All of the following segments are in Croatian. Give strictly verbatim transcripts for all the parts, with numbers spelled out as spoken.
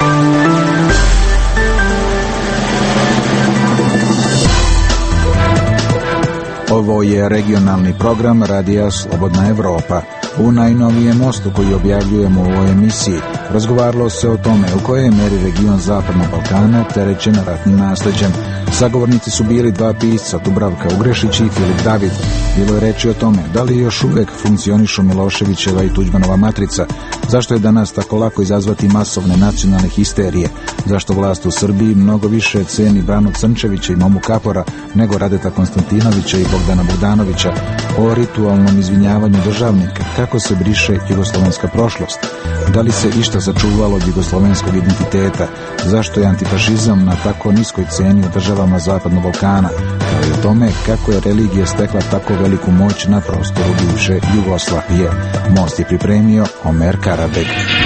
Ovo je regionalni program Radija Slobodna Evropa. U najnovijem mostu koji objavljujemo u ovoj emisiji razgovaralo se o tome u kojoj meri region Zapadnog Balkana opterećen ratnim nasleđem. Sagovornici su bili dva pisca, Dubravka Ugrešić i Filip David. Bilo je reči o tome da li još uvek funkcionišu Miloševićeva i Tuđmanova matrica, zašto je danas tako lako izazvati masovne nacionalne histerije, zašto vlast u Srbiji mnogo više ceni Branu Crnčevića i Momu Kapora nego Radeta Konstantinovića i Bogdana Bogdanovića, o ritualnom izvinjavanju državnika, kako se briše jugoslovenska prošlost, da li se išta sačuvalo od jugoslovenskog identiteta, zašto je antifašizam na tako niskoj ceni u državama Zapadnog Balkana, kao i o tome kako je religija stekla tako veliku moć na prostoru bivše Jugoslavije. Most je pripremio Omer Karabek.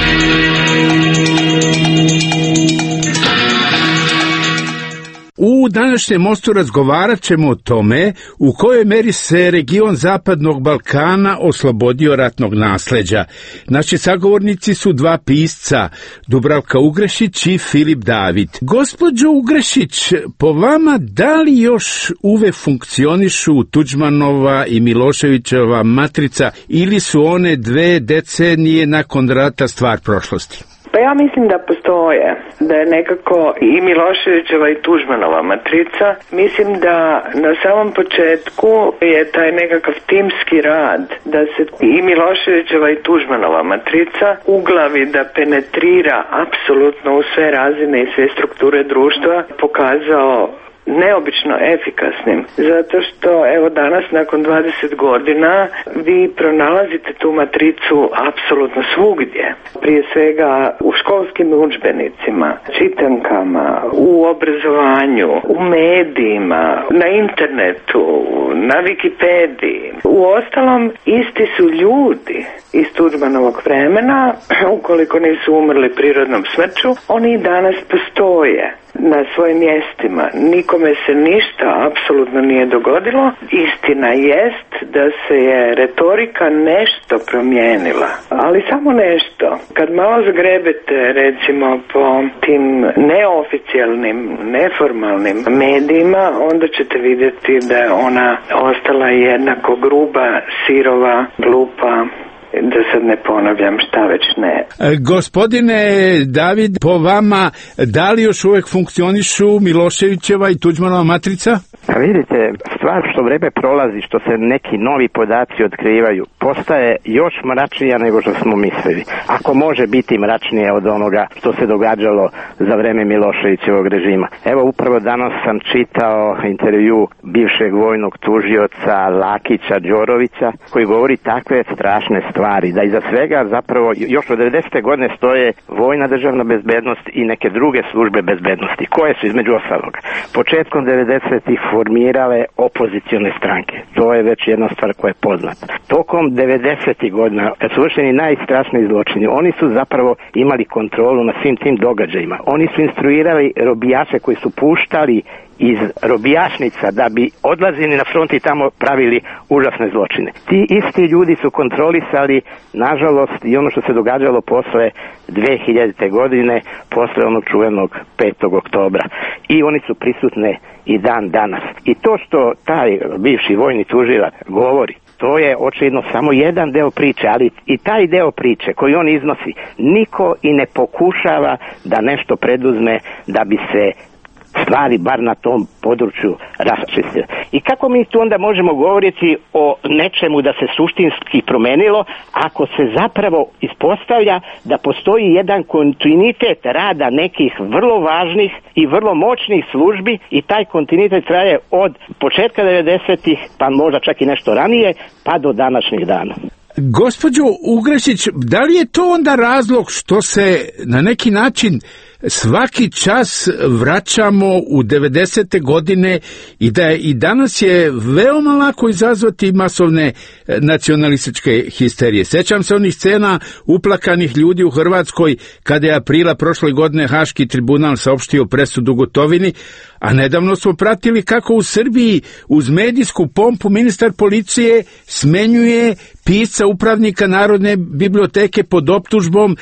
U današnjem mostu razgovarat ćemo o tome u kojoj meri se region Zapadnog Balkana oslobodio ratnog nasleđa. Naši sagovornici su dva pisca, Dubravka Ugrešić i Filip David. Gospođo Ugrešić, po vama da li još uvek funkcionišu Tuđmanova i Miloševićeva matrica ili su one dve decenije nakon rata stvar prošlosti? Pa ja mislim da postoje, da je nekako i Miloševićeva i Tuđmanova matrica. Mislim da na samom početku je taj nekakav timski rad, da se i Miloševićeva i Tuđmanova matrica uglavi, da penetrira apsolutno u sve razine i sve strukture društva, pokazao neobično efikasnim, zato što evo danas nakon dvadeset godina vi pronalazite tu matricu apsolutno svugdje, prije svega u školskim udžbenicima, čitankama, u obrazovanju, u medijima, na internetu, na Wikipediji. U ostalom isti su ljudi iz Tuđmanovog vremena, ukoliko nisu umrli prirodnom smrću, oni i danas postoje na svojim mjestima. Nikome se ništa apsolutno nije dogodilo. Istina jest da se je retorika nešto promijenila, ali samo nešto. Kad malo zagrebete recimo po tim neoficijalnim, neformalnim medijima, onda ćete vidjeti da je ona ostala jednako gruba, sirova, glupa, da sad ne ponavljam šta već ne. Gospodine David, po vama, da li još uvijek funkcionišu Miloševićeva i Tuđmanova matrica? A vidite, stvar što vreme prolazi, što se neki novi podaci otkrivaju, postaje još mračnija nego što smo mislili. Ako može biti mračnije od onoga što se događalo za vreme Miloševićevog režima. Evo, upravo danas sam čitao intervju bivšeg vojnog tužioca Lakića Đorovića, koji govori takve strašne stvari, da iza svega zapravo još od devedesete godine stoje vojna državna bezbednost i neke druge službe bezbednosti, koje su između ostaloga početkom devedesetih formirale opozicione stranke. To je već jedna stvar koja je poznata. Tokom devedesetih godina, kad su vršeni najstrašniji zločini, oni su zapravo imali kontrolu na svim tim događajima. Oni su instruirali robijaše koji su puštali iz robijašnica da bi odlazili na front i tamo pravili užasne zločine. Ti isti ljudi su kontrolisali, nažalost, i ono što se događalo posle dve hiljadite godine, posle onog čuvenog petog oktobra. I oni su prisutne i dan danas. I to što taj bivši vojni tužilac govori, to je očigledno samo jedan deo priče, ali i taj deo priče koji on iznosi, niko i ne pokušava da nešto preduzme da bi se stvari bar na tom području raščiste. I kako mi tu onda možemo govoriti o nečemu da se suštinski promenilo, ako se zapravo ispostavlja da postoji jedan kontinuitet rada nekih vrlo važnih i vrlo moćnih službi i taj kontinuitet traje od početka devedesetih, pa možda čak i nešto ranije, pa do današnjih dana. Gospođo Ugrešić, da li je to onda razlog što se na neki način svaki čas vraćamo u devedesete godine i da i danas je veoma lako izazvati masovne nacionalističke histerije? Sećam se onih scena uplakanih ljudi u Hrvatskoj kada je aprila prošle godine Haški tribunal saopštio presudu Gotovini, A nedavno smo pratili kako u Srbiji uz medijsku pompu ministar policije smenjuje pisca upravnika Narodne biblioteke pod optužbom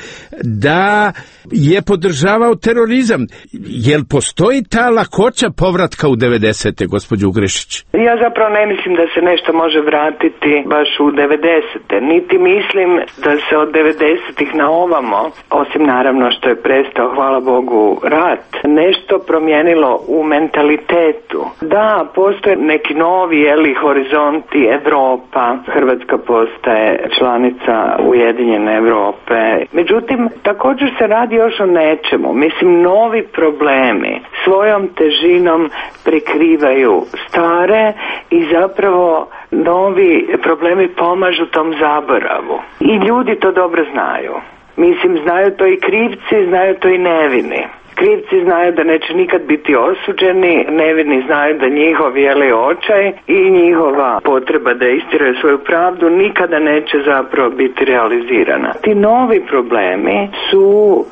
da je podržavao terorizam. Jel postoji ta lakoća povratka u devedesete, gospođo Ugrešić? Ja zapravo ne mislim da se nešto može vratiti baš u devedesete. Niti mislim da se od devedesetih na ovamo, osim naravno što je prestao, hvala Bogu, rat, nešto promijenilo u mentalitetu. Da, postoje neki novi, jeli, horizonti, Evropa, Hrvatska postaje članica Ujedinjene Europe. Međutim, također se radi još o nečemu. Mislim, novi problemi svojom težinom prekrivaju stare i zapravo novi problemi pomažu tom zaboravu. I ljudi to dobro znaju. Mislim, znaju to i krivci, znaju to i nevini. Krivci znaju da neće nikad biti osuđeni, nevini znaju da njihov jeli očaj i njihova potreba da istiraju svoju pravdu nikada neće zapravo biti realizirana. Ti novi problemi su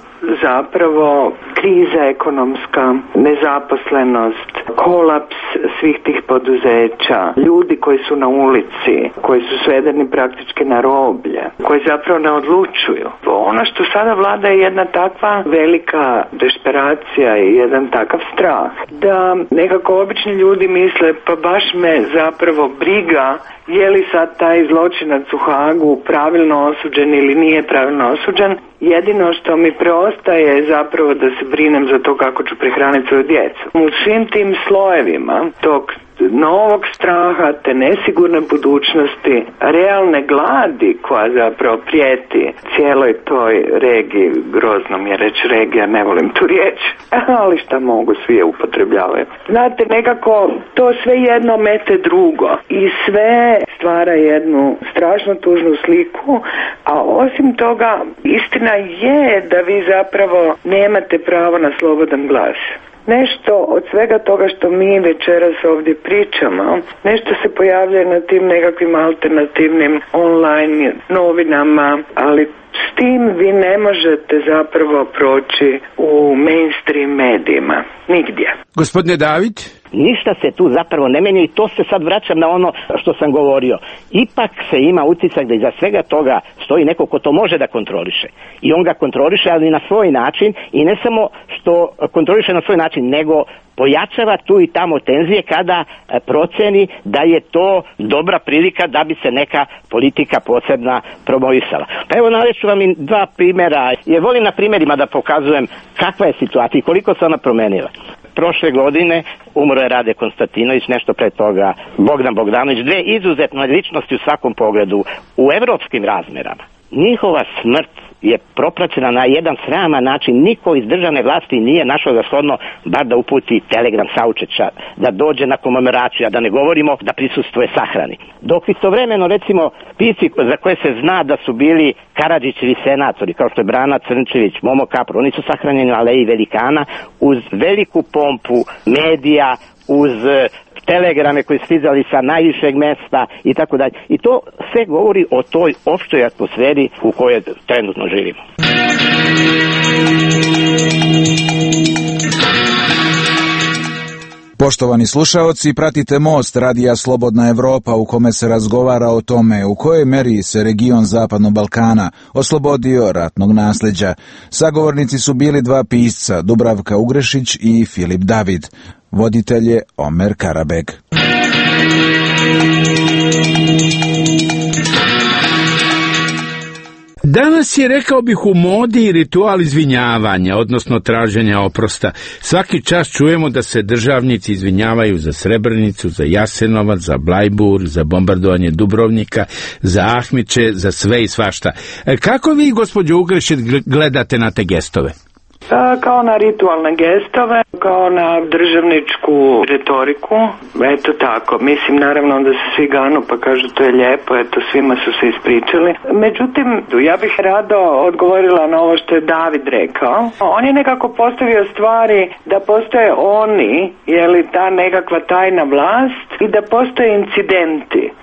zapravo kriza ekonomska, nezaposlenost, kolaps svih tih poduzeća, ljudi koji su na ulici, koji su svedeni praktički na roblje, koji zapravo ne odlučuju. Ono što sada vlada je jedna takva velika desperacija i jedan takav strah, da nekako obični ljudi misle pa baš me zapravo briga je li sad taj zločinac u Hagu pravilno osuđen ili nije pravilno osuđen. Jedino što mi preostaje je zapravo da se brinem za to kako ću prehraniti svoju djecu. U svim tim slojevima tog novog straha, te nesigurne budućnosti, realne gladi koja zapravo prijeti cijeloj toj regiji, grozno mi je reći regija, ne volim tu riječ, ali šta mogu, svi je upotrebljavaju. Znate, nekako to sve jedno mete drugo i sve stvara jednu strašno tužnu sliku, a osim toga istina je da vi zapravo nemate pravo na slobodan glas. Nešto od svega toga što mi večeras ovdje pričamo, nešto se pojavlja na tim nekakvim alternativnim online novinama, ali s tim vi ne možete zapravo proći u mainstream medijima. Nigdje. Gospodine David? Ništa se tu zapravo ne menja i to se sad vraćam na ono što sam govorio. Ipak se ima utisak da iza svega toga stoji neko ko to može da kontroliše. I on ga kontroliše, ali na svoj način, i ne samo što kontroliše na svoj način, nego pojačava tu i tamo tenzije kada e, proceni da je to dobra prilika da bi se neka politika posebna promovisala. Pa evo navešću vam i dva primjera, jer volim na primjerima da pokazujem kakva je situacija i koliko se ona promenila. Prošle godine umro je Rade Konstantinović, nešto pre toga Bogdan Bogdanović, dve izuzetne ličnosti u svakom pogledu u evropskim razmerama. Njihova smrt je propraćena na jedan sraman način. Niko iz državne vlasti nije našao za shodno bar da uputi telegram saučešća, da dođe na komemoraciju, a da ne govorimo da prisustvuje sahrani. Dok istovremeno recimo pisci za koje se zna da su bili Karadžićevi senatori, kao što je Brana Crnčević, Momo Kapor, oni su sahranjeni u Aleji Velikana uz veliku pompu medija, uz telegrame koji su stizali sa najvišeg mesta i tako dalje. I to sve govori o toj opštoj atmosferi u kojoj trenutno živimo. Poštovani slušaoci, pratite Most radija Slobodna Evropa u kome se razgovara o tome u kojoj meri se region Zapadnog Balkana oslobodio ratnog nasljeđa. Sagovornici su bili dva pisca, Dubravka Ugrešić i Filip David. Voditelj je Omer Karabeg. Danas je, rekao bih, u modi ritual izvinjavanja, odnosno traženja oprosta. Svaki čas čujemo da se državnici izvinjavaju za Srebrenicu, za Jasenovac, za Blajbur, za bombardovanje Dubrovnika, za Ahmiće, za sve i svašta. Kako vi, gospođo Ugrešić, gledate na te gestove? Kao na ritualne gestove, kao na državničku retoriku, eto tako. Mislim, naravno da se svi ganu pa kažu to je lijepo, eto svima su se ispričali. Međutim, ja bih rado odgovorila na ovo što je David rekao. On je nekako postavio stvari da postoje oni, je li ta nekakva tajna vlast i da postoje incidenti.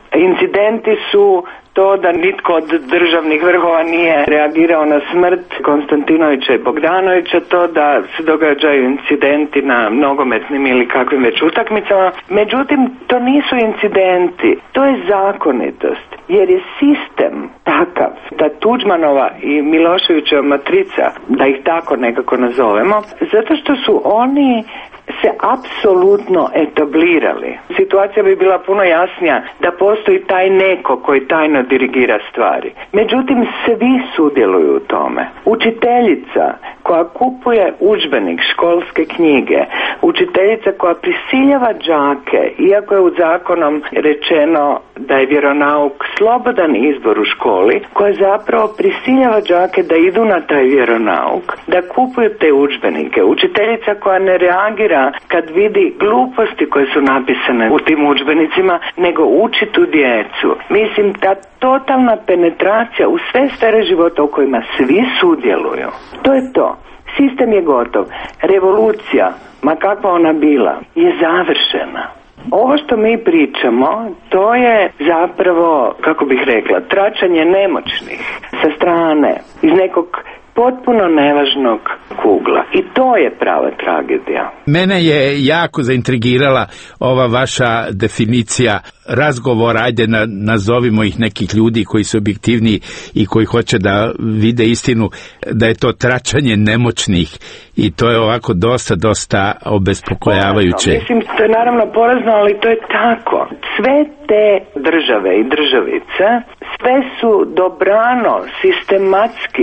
Incidenti su to da nitko od državnih vrhova nije reagirao na smrt Konstantinovića i Bogdanovića, to da se događaju incidenti na nogometnim ili kakvim već utakmicama. Međutim, to nisu incidenti, to je zakonitost, jer je sistem takav da Tuđmanova i Miloševićeva matrica, da ih tako nekako nazovemo, zato što su oni se apsolutno etablirali. Situacija bi bila puno jasnija da postoji taj neko koji tajno dirigira stvari. Međutim, svi sudjeluju u tome. Učiteljica koja kupuje udžbenik, školske knjige, učiteljica koja prisiljava đake, iako je u zakonom rečeno da je vjeronauk slobodan izbor u školi, koja zapravo prisiljava đake da idu na taj vjeronauk, da kupuju te udžbenike. Učiteljica koja ne reagira kad vidi gluposti koje su napisane u tim udžbenicima, nego uči tu djecu. Mislim, ta totalna penetracija u sve sfere života u kojima svi sudjeluju. To je to. Sistem je gotov. Revolucija, ma kakva ona bila, je završena. Ovo što mi pričamo, to je zapravo, kako bih rekla, tračanje nemoćnih sa strane, iz nekog potpuno nevažnog kugla. I to je prava tragedija. Mene je jako zaintrigirala ova vaša definicija razgovora, ajde na, nazovimo ih nekih ljudi koji su objektivni i koji hoće da vide istinu, da je to tračanje nemoćnih i to je ovako dosta, dosta obespokojavajuće. Mislim, to je naravno porazno, ali to je tako. Sve te države i državice, sve su dobrano, sistematski,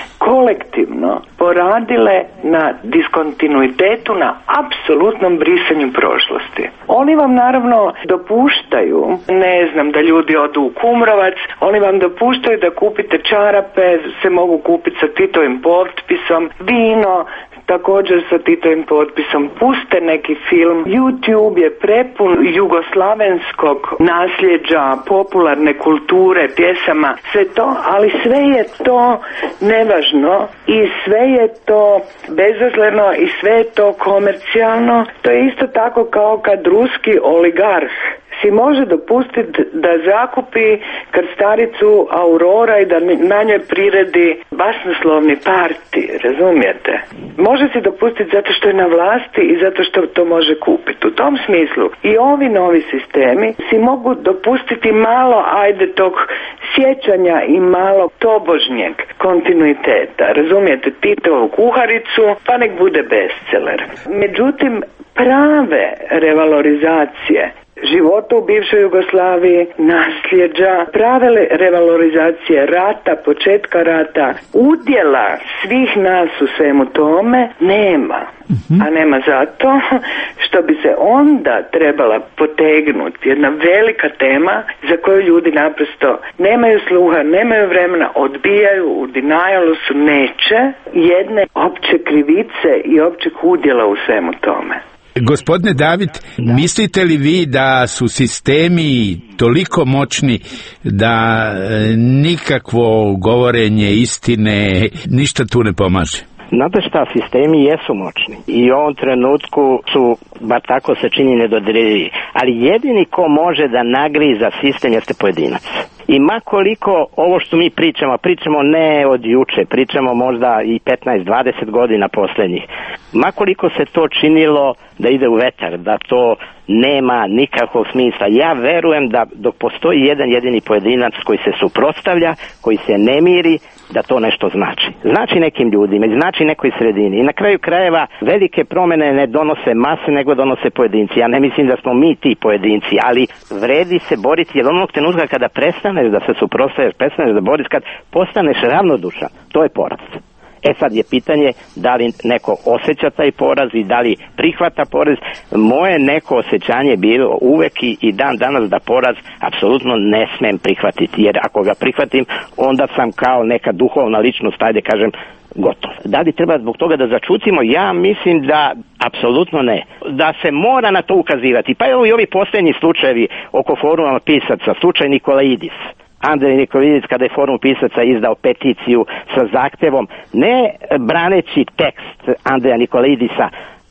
kolektivno poradile na diskontinuitetu, na apsolutnom brisanju prošlosti. Oni vam naravno dopuštaju, ne znam, da ljudi odu u Kumrovac, oni vam dopuštaju da kupite čarape, se mogu kupiti sa Titovim potpisom, vino, također sa Titovim potpisom, puste neki film. YouTube je prepun jugoslavenskog nasljeđa, popularne kulture, pjesama, sve to, ali sve je to nevažno i sve je to bezazleno i sve je to komercijalno. To je isto tako kao kad ruski oligarh si može dopustiti da zakupi krstaricu Aurora i da na njoj priredi basnoslovni parti, razumijete? Može si dopustiti zato što je na vlasti i zato što to može kupiti. U tom smislu i ovi novi sistemi si mogu dopustiti malo, ajde, tog sjećanja i malo tobožnjeg kontinuiteta. Razumijete, Titovu kuharicu, pa nek bude bestseller. Međutim, prave revalorizacije života u bivšoj Jugoslaviji, nasljeđa, prave revalorizacije rata, početka rata, udjela svih nas u svemu tome nema. Mm-hmm. A nema zato što bi se onda trebala potegnuti jedna velika tema za koju ljudi naprosto nemaju sluha, nemaju vremena, odbijaju, u denialu su, neće jedne opće krivice i općeg udjela u svemu tome. Gospodine David, mislite li vi da su sistemi toliko moćni da nikakvo govorenje istine ništa tu ne pomaže? Znate šta, sistemi jesu moćni i u ovom trenutku su, bar tako se čini, nedodirljivi, ali jedini ko može da nagriza sistem jeste pojedinac. I makoliko ovo što mi pričamo, pričamo ne od juče, pričamo možda i petnaest dvadeset godina posljednjih, makoliko se to činilo da ide u vetar, da to nema nikakvog smisla, ja verujem da dok postoji jedan jedini pojedinac koji se suprotstavlja, koji se ne miri, da to nešto znači. Znači nekim ljudima, znači nekoj sredini. I na kraju krajeva velike promjene ne donose mase, nego donose pojedinci. Ja ne mislim da smo mi ti pojedinci, ali vredi se boriti, jer onog trenutka kada prestaneš da se suprotstavljaš, prestaneš da boriš, kad postaneš ravnodušan, to je poraz. E sad je pitanje da li neko osjeća taj poraz i da li prihvata poraz. Moje neko osjećanje je bilo uvek i, i dan danas da poraz apsolutno ne smem prihvatiti, jer ako ga prihvatim onda sam kao neka duhovna ličnost, ajde kažem, gotov. Da li treba zbog toga da začutimo? Ja mislim da apsolutno ne. Da se mora na to ukazivati. Pa evo i ovi posljednji slučajevi oko foruma pisaca, slučaj Nikolaidis. Andrej Nikolaidis, kada je forum pisaca izdao peticiju sa zahtevom, ne braneći tekst Andreja Nikolaidisa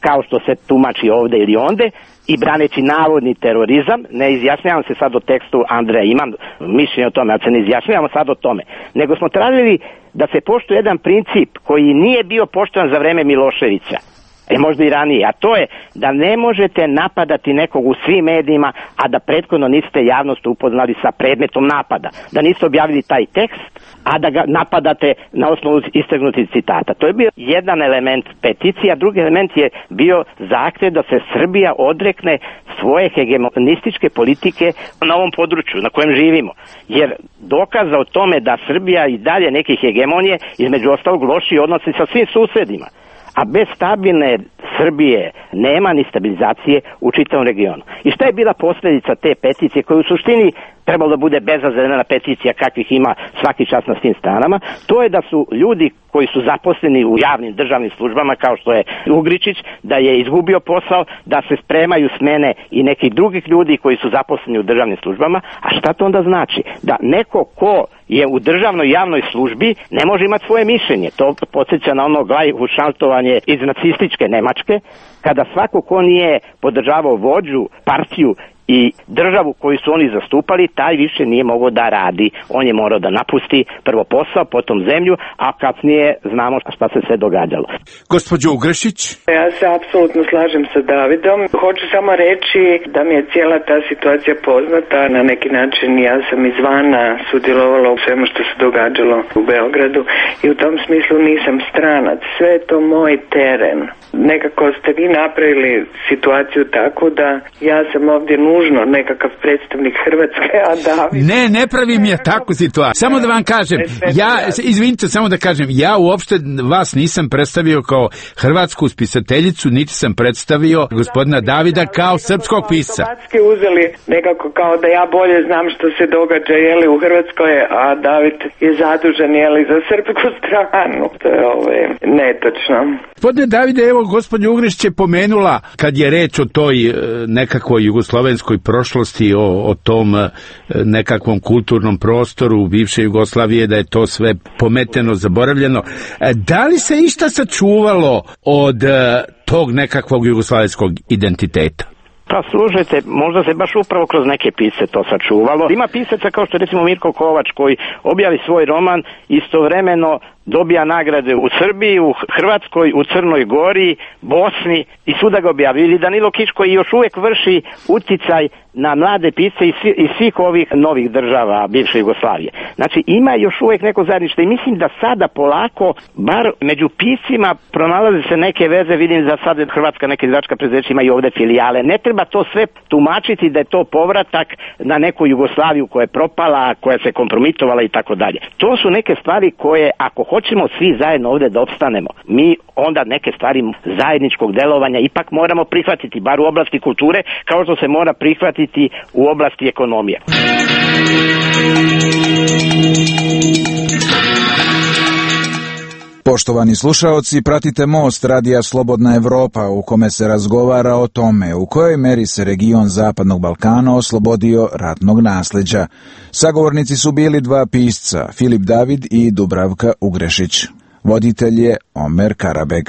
kao što se tumači ovde ili onde, i braneći navodni terorizam, ne izjašnjavam se sad o tekstu Andreja, imam mišljenje o tome, ali se ne izjašnjavamo sad o tome, nego smo tražili da se poštuje jedan princip koji nije bio poštovan za vreme Miloševića, e možda i ranije, a to je da ne možete napadati nekog u svim medijima, a da prethodno niste javnost upoznali sa predmetom napada, da niste objavili taj tekst, a da ga napadate na osnovu istegnutih citata. To je bio jedan element peticije, a drugi element je bio zahtjev da se Srbija odrekne svoje hegemonističke politike na ovom području na kojem živimo. Jer dokaza o tome da Srbija i dalje neke hegemonije, između ostalog loši odnosi sa svim susedima. A bez stabilne Srbije nema ni stabilizacije u čitavom regionu. I šta je bila posljedica te peticije, koja u suštini trebalo da bude bezazlena peticija kakvih ima svaki čas na svim stranama? To je da su ljudi koji su zaposleni u javnim državnim službama, kao što je Ugričić, da je izgubio posao, da se spremaju smene i nekih drugih ljudi koji su zaposleni u državnim službama. A šta to onda znači? Da neko ko je u državnoj javnoj službi ne može imati svoje mišljenje. To podsjeća na ono glajhušaltovanje iz nacističke Nemačke, kada svako ko nije podržavao vođu, partiju i državu koju su oni zastupali, taj više nije mogao da radi. On je morao da napusti prvo posao, potom zemlju, a kasnije znamo šta se sve događalo. Gospođo Ugrešić? Ja se apsolutno slažem sa Davidom. Hoću samo reći da mi je cijela ta situacija poznata. Na neki način ja sam izvana sudjelovala u svemu što se događalo u Beogradu i u tom smislu nisam stranac. Sve je to moj teren. Nekako ste vi napravili situaciju tako da ja sam ovdje nužno nekakav predstavnik Hrvatske, a David... Ne, ne pravim ja takvu situaciju. Samo da vam kažem, ja, izvinite, samo da kažem, ja uopšte vas nisam predstavio kao hrvatsku spisateljicu, niti sam predstavio gospodina Davida kao srpskog pisca. Automatski uzeli nekako kao da ja bolje znam što se događa, jeli, u Hrvatskoj, a David je zadužen, jeli, za srpsku stranu. To je ove, netočno. Gospodine Davide, evo, gospođa Ugrišić je pomenula, kad je reč o toj nekakvoj jugoslovenskoj prošlosti, o, o tom nekakvom kulturnom prostoru bivše Jugoslavije, da je to sve pometeno, zaboravljeno. Da li se išta sačuvalo od tog nekakvog jugoslovenskog identiteta? Pa slušajte, možda se baš upravo kroz neke pisce to sačuvalo. Ima pisaca kao što recimo Mirko Kovač, koji objavi svoj roman, istovremeno dobija nagrade u Srbiji, u Hrvatskoj, u Crnoj Gori, Bosni i svuda ga objavi. Ili Danilo Kiš, koji još uvijek vrši uticaj na mlade pisce iz, iz svih ovih novih država bivše Jugoslavije. Znači ima još uvijek neko zajedništvo i mislim da sada polako, bar među piscima, pronalaze se neke veze. Vidim da sad Hrvatska neke izdavačka preduzeća imaju ovdje filijale. Ne treba to sve tumačiti da je to povratak na neku Jugoslaviju koja je propala, koja se kompromitovala i tako dalje. To su neke stvari koje, ako hoćemo svi zajedno ovdje da opstanemo, mi onda neke stvari zajedničkog delovanja ipak moramo prihvatiti, bar u oblasti kulture, kao što se mora prihvatiti u oblasti ekonomije. Poštovani slušaoci, pratite Most Radija Slobodna Evropa, u kome se razgovara o tome u kojoj meri se region Zapadnog Balkana oslobodio ratnog nasljeđa. Sagovornici su bili dva pisca, Filip David i Dubravka Ugrešić. Voditelj je Omer Karabeg.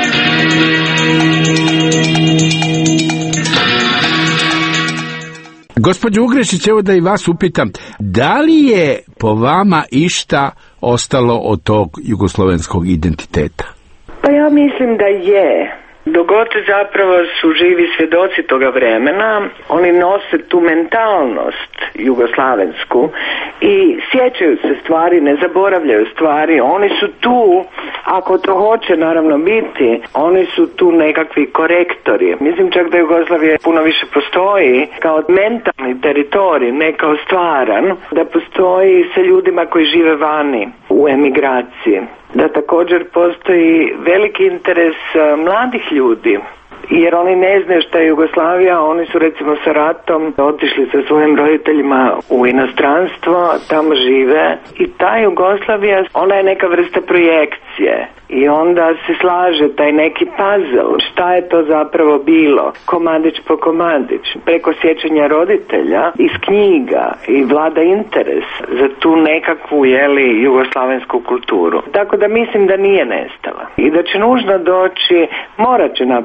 Gospođo Ugrešić, evo da i vas upitam, da li je po vama išta ostalo od tog jugoslovenskog identiteta? Pa ja mislim da je. Dogod zapravo su živi svjedoci toga vremena, oni nose tu mentalnost jugoslavensku i sjećaju se stvari, ne zaboravljaju stvari. Oni su tu, ako to hoće naravno biti, oni su tu nekakvi korektori. Mislim čak da Jugoslavija puno više postoji kao mentalni teritorij, ne kao stvaran, da postoji sa ljudima koji žive vani u emigraciji. Da također postoji veliki interes mladih ljudi, jer oni ne znaju šta je Jugoslavija, oni su recimo sa ratom otišli sa svojim roditeljima u inostranstvo, tamo žive i ta Jugoslavija, ona je neka vrsta projekcije. I onda se slaže taj neki puzzle, šta je to zapravo bilo, komadić po komadić, preko sjećanja roditelja, iz knjiga i vlada interes za tu nekakvu, jeli, jugoslavensku kulturu. Tako da mislim da nije nestala i da će nužno doći, morat će naprosto doći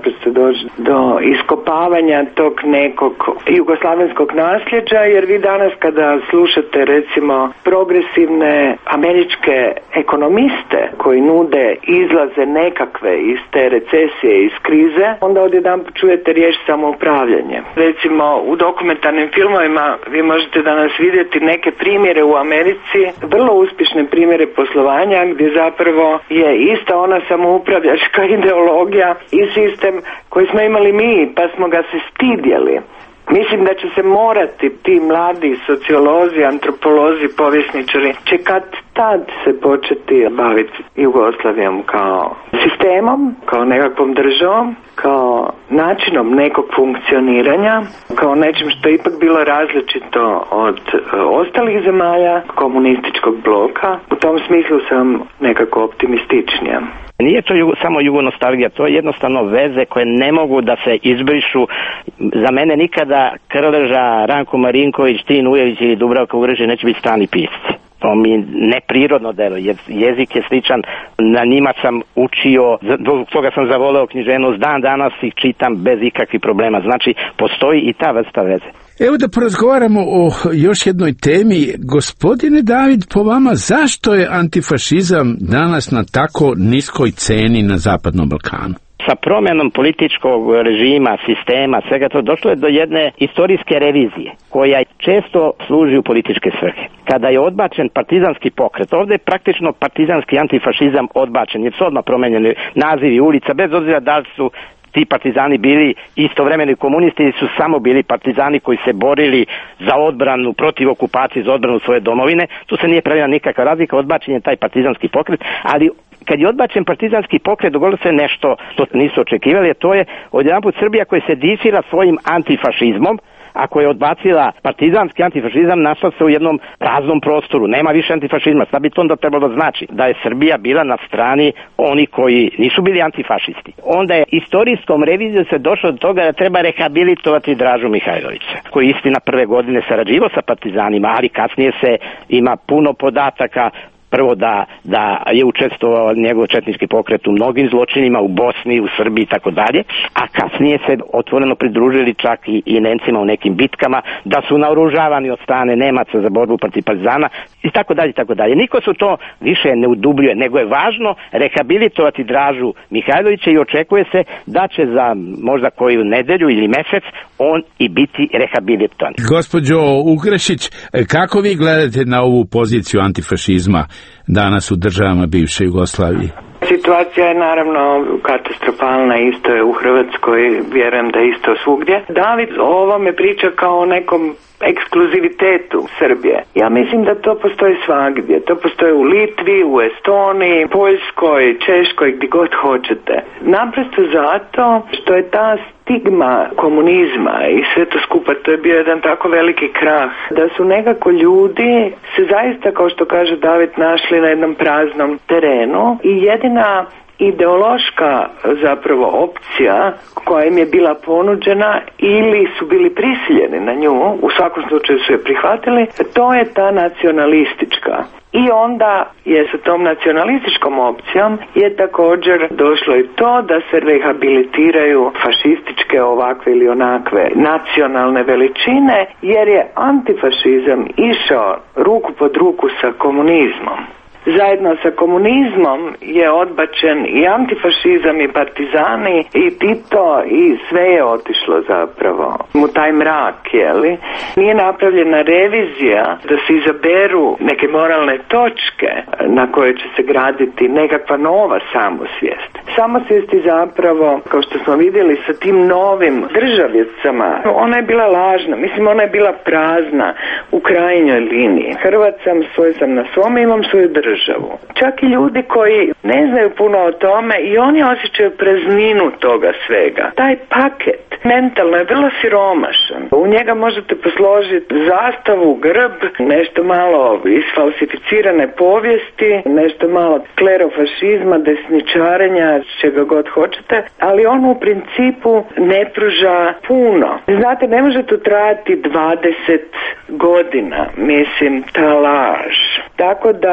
doći do iskopavanja tog nekog jugoslavenskog nasljeđa, jer vi danas kada slušate recimo progresivne američke ekonomiste koji nude izlaze nekakve iz te recesije, iz krize, onda odjedan čujete riječ samoupravljanje. Recimo u dokumentarnim filmovima vi možete danas vidjeti neke primjere u Americi, vrlo uspješne primjere poslovanja gdje zapravo je ista ona samoupravljačka ideologija i sistem koji smo imali mi, pa smo ga se stidjeli. Mislim da će se morati ti mladi sociolozi, antropolozi, povjesničari će kad tad se početi baviti Jugoslavijom kao sistemom, kao nekakvom državom, kao načinom nekog funkcioniranja, kao nečim što je ipak bilo različito od ostalih zemalja komunističkog bloka. U tom smislu sam nekako optimističnija. Nije to jugo, samo jugonostalgija, to je jednostavno veze koje ne mogu da se izbrišu. Za mene nikada Krleža, Ranko Marinković, Tin Ujević ili Dubravka Ugrežić neće biti strani pisci. To mi neprirodno delo, jer jezik je sličan, na njima sam učio, zbog toga sam zavoleo književnost, dan danas ih čitam bez ikakvih problema, znači postoji i ta vrsta veze. Evo da porazgovaramo o još jednoj temi. Gospodine David, po vama, zašto je antifašizam danas na tako niskoj ceni na Zapadnom Balkanu? Sa promjenom političkog režima, sistema, svega to, došlo je do jedne istorijske revizije, koja često služi u političke svrhe. Kada je odbačen partizanski pokret, ovdje je praktično partizanski antifašizam odbačen, jer su odmah promenjeni nazivi ulica, bez obzira da li su ti partizani bili istovremeni komunisti ili su samo bili partizani koji se borili za odbranu, protiv okupacije, za odbranu svoje domovine. Tu se nije pravila nikakva razlika, odbačen je taj partizanski pokret, ali kad je odbačen partizanski pokret, dogodilo se nešto što nisu očekivali, a to je odjedanput Srbija koja se dičila svojim antifašizmom, a koja je odbacila partizanski antifašizam, našla se u jednom praznom prostoru. Nema više antifašizma. Šta bi to onda trebalo da znači? Da je Srbija bila na strani oni koji nisu bili antifašisti. Onda je istorijskom revizijom se došlo do toga da treba rehabilitovati Dražu Mihajlovića, koji istina prve godine sarađivao sa partizanima, ali kasnije se ima puno podataka. Prvo da, da je učestvovao njegov četnički pokret u mnogim zločinima u Bosni, u Srbiji i tako dalje, a kasnije se otvoreno pridružili čak i, i Nemcima u nekim bitkama, da su naoružavani od strane Nemaca za borbu protiv partizana i tako dalje i tako dalje. Niko su to više ne udubljuje, nego je važno rehabilitovati Dražu Mihajlovića i očekuje se da će za možda koju nedelju ili mjesec on i biti rehabilitovan. Gospođo Ugrešić, kako vi gledate na ovu poziciju antifašizma danas u državama bivše Jugoslavije? Situacija je naravno katastrofalna, isto je u Hrvatskoj, vjerujem da isto svugdje. David o ovome priča kao o nekom ekskluzivitetu Srbije. Ja mislim da to postoji svagdje. To postoji u Litvi, u Estoniji, Poljskoj, Češkoj, gdje god hoćete. Naprosto zato što je ta stigma komunizma i sve to skupa, to je bio jedan tako veliki krah, da su nekako ljudi se zaista, kao što kaže David, našli na jednom praznom terenu i jedina ideološka zapravo opcija koja im je bila ponuđena ili su bili prisiljeni na nju, u svakom slučaju su je prihvatili, to je ta nacionalistička. I onda je sa tom nacionalističkom opcijom je također došlo i to da se rehabilitiraju fašističke ovakve ili onakve nacionalne veličine, jer je antifašizam išao ruku pod ruku sa komunizmom. Zajedno sa komunizmom je odbačen i antifašizam i partizani i Tito i sve je otišlo zapravo u taj mrak, jeli? Nije napravljena revizija da se izaberu neke moralne točke na koje će se graditi nekakva nova samosvijest. Samosvijest je zapravo, kao što smo vidjeli sa tim novim državicama, ona je bila lažna, mislim ona je bila prazna u krajnjoj liniji. Hrvat sam, svoj sam na svome, imam svoju državu. Čak i ljudi koji ne znaju puno o tome i oni osjećaju prazninu toga svega. Taj paket mentalno je vrlo siromašan. U njega možete posložiti zastavu, grb, nešto malo isfalsificirane povijesti, nešto malo klerofašizma, desničarenja, čega god hoćete, ali on u principu ne pruža puno. Znate, ne može to trajati dvadeset godina, mislim, ta laž. Tako da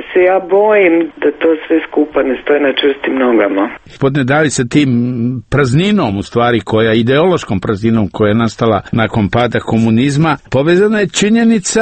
se ja bojim da to sve skupa ne stoje na čvrstim nogama. Podnedali sa tim prazninom, u stvari, koja ideološkom prazninom koja je nastala nakon pada komunizma, povezana je činjenica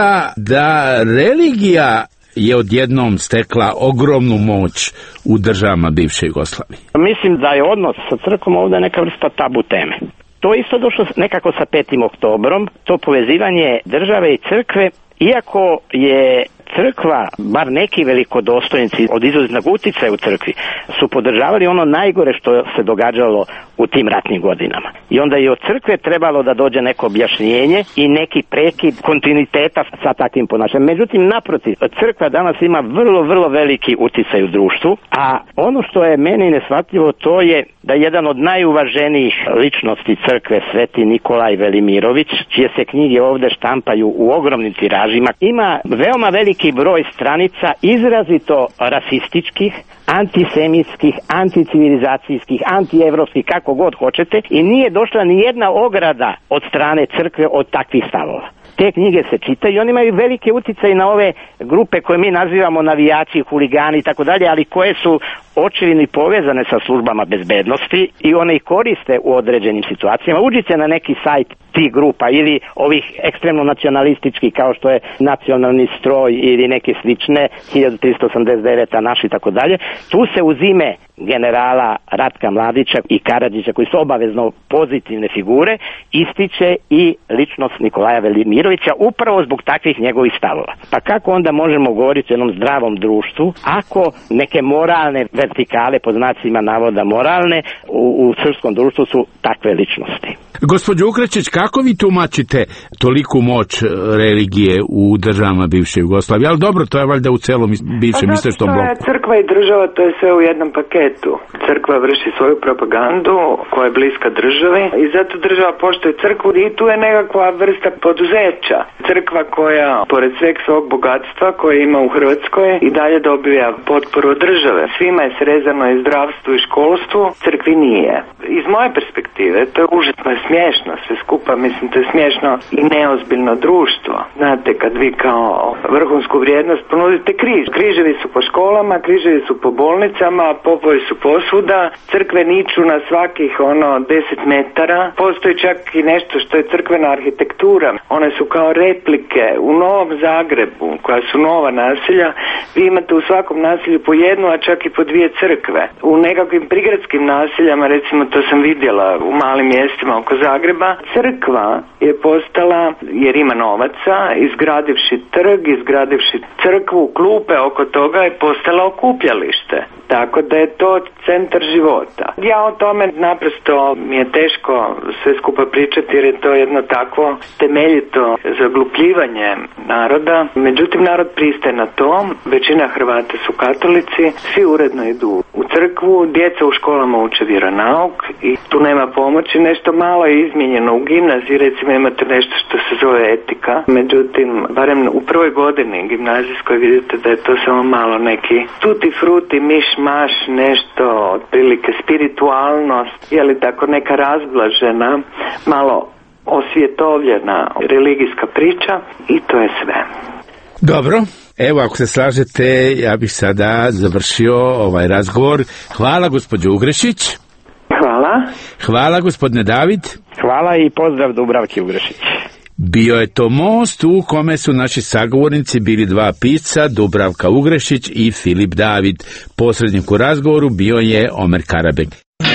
da religija je odjednom stekla ogromnu moć u državama bivše Jugoslavije. Mislim da je odnos sa crkvom ovdje neka vrsta tabu teme. To isto došlo nekako sa petim oktobrom, to povezivanje države i crkve, iako je crkva, bar neki velikodostojnici od izuzetnog utjecaja u crkvi, su podržavali ono najgore što se događalo u tim ratnim godinama. I onda je od crkve trebalo da dođe neko objašnjenje i neki prekid kontinuiteta sa takvim ponašanjem. Međutim, naprotiv, crkva danas ima vrlo, vrlo veliki utjecaj u društvu, a ono što je meni neshvatljivo, to je da jedan od najuvaženijih ličnosti crkve, Sveti Nikolaj Velimirović, čije se knjige ovdje štampaju u ogromnim tiražima, ima veoma veliki broj stranica izrazito rasističkih, antisemitskih, anticivilizacijskih, antievropskih, kako god hoćete, i nije došla ni jedna ograda od strane crkve od takvih stavova. Te knjige se čitaju i oni imaju velike utjecaje na ove grupe koje mi nazivamo navijači, huligani i tako dalje, ali koje su očevidno povezane sa službama bezbednosti i one ih koriste u određenim situacijama. Uđite na neki sajt tih grupa ili ovih ekstremno nacionalističkih kao što je Nacionalni stroj ili neke slične, hiljadu tristo osamdeset deveta naši i tako dalje. Tu se uz ime generala Ratka Mladića i Karadžića, koji su obavezno pozitivne figure, ističe i ličnost Nikolaja Velimirovića upravo zbog takvih njegovih stavova. Pa kako onda možemo govoriti o jednom zdravom društvu ako neke moralne vertikale, pod znacima navoda moralne, u, u srpskom društvu su takve ličnosti? Gospođo Ukrečić, kako vi tumačite toliku moć religije u državama bivše Jugoslavije? Ali dobro, to je valjda u celom bivšem pa istočnom bloku. Crkva i država, to je sve u jednom paketu. Crkva vrši svoju propagandu koja je bliska državi i zato država poštuje crkvu i tu je nekakva vrsta poduzeća. Crkva koja, pored sveg svog bogatstva koje ima u Hrvatskoj, i dalje dobija potporu od države. Svima je srezano i zdravstvu i školstvu, crkvi nije. Iz moje perspektive to je užasno smiješno sve skupa, mislim to je smiješno i neozbiljno društvo. Znate, kad vi kao vrhunsku vrijednost ponudite križ. Križevi su po školama, križevi su po bolnicama, popovi su posvuda, crkve niču na svakih ono deset metara. Postoji čak i nešto što je crkvena arhitektura. One su kao replike u Novom Zagrebu, koja su nova naselja. Vi imate u svakom naselju po jednu, a čak i po dvije crkve. U nekakvim prigradskim naseljama, recimo to sam vidjela u malim mjestima oko Zagreba, crkva je postala, jer ima novaca, izgradivši trg, izgradivši crkvu, klupe oko toga, je postala okupljalište. Tako da je to centar života. Ja o tome naprosto mi je teško sve skupa pričati jer je to jedno takvo temeljito zaglupljivanje naroda. Međutim, narod pristaje na to. Većina Hrvata su katolici, svi uredno idu u crkvu, djeca u školama uče vjeronauk i tu nema pomoći. Nešto malo je izmijenjeno u gimnaziji, recimo imate nešto što se zove etika. Međutim, barem u prvoj godini gimnazijskoj vidite da je to samo malo neki tuti fruti, miš maš, nešto otprilike spiritualnost, je li tako neka razblažena, malo osvjetovljena religijska priča i to je sve. Dobro, evo ako se slažete, ja bih sada završio ovaj razgovor. Hvala gospođo Ugrešić. Hvala. Hvala gospodine David. Hvala i pozdrav Dubravki Ugrešić. Bio je to most u kome su naši sagovornici bili dva pisca, Dubravka Ugrešić i Filip David. Posrednik u razgovoru bio je Omer Karabek.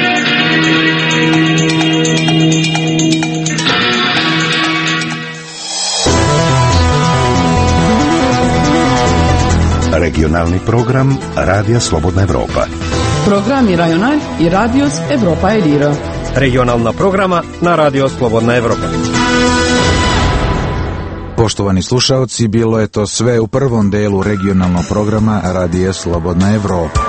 Regionalni program Radija Slobodna Evropa. Programi Rajonal i Radios Evropa Edira. Regionalna programa na Radio Slobodna Evropa. Poštovani slušaoci, bilo je to sve u prvom delu regionalnog programa Radija Slobodna Evropa.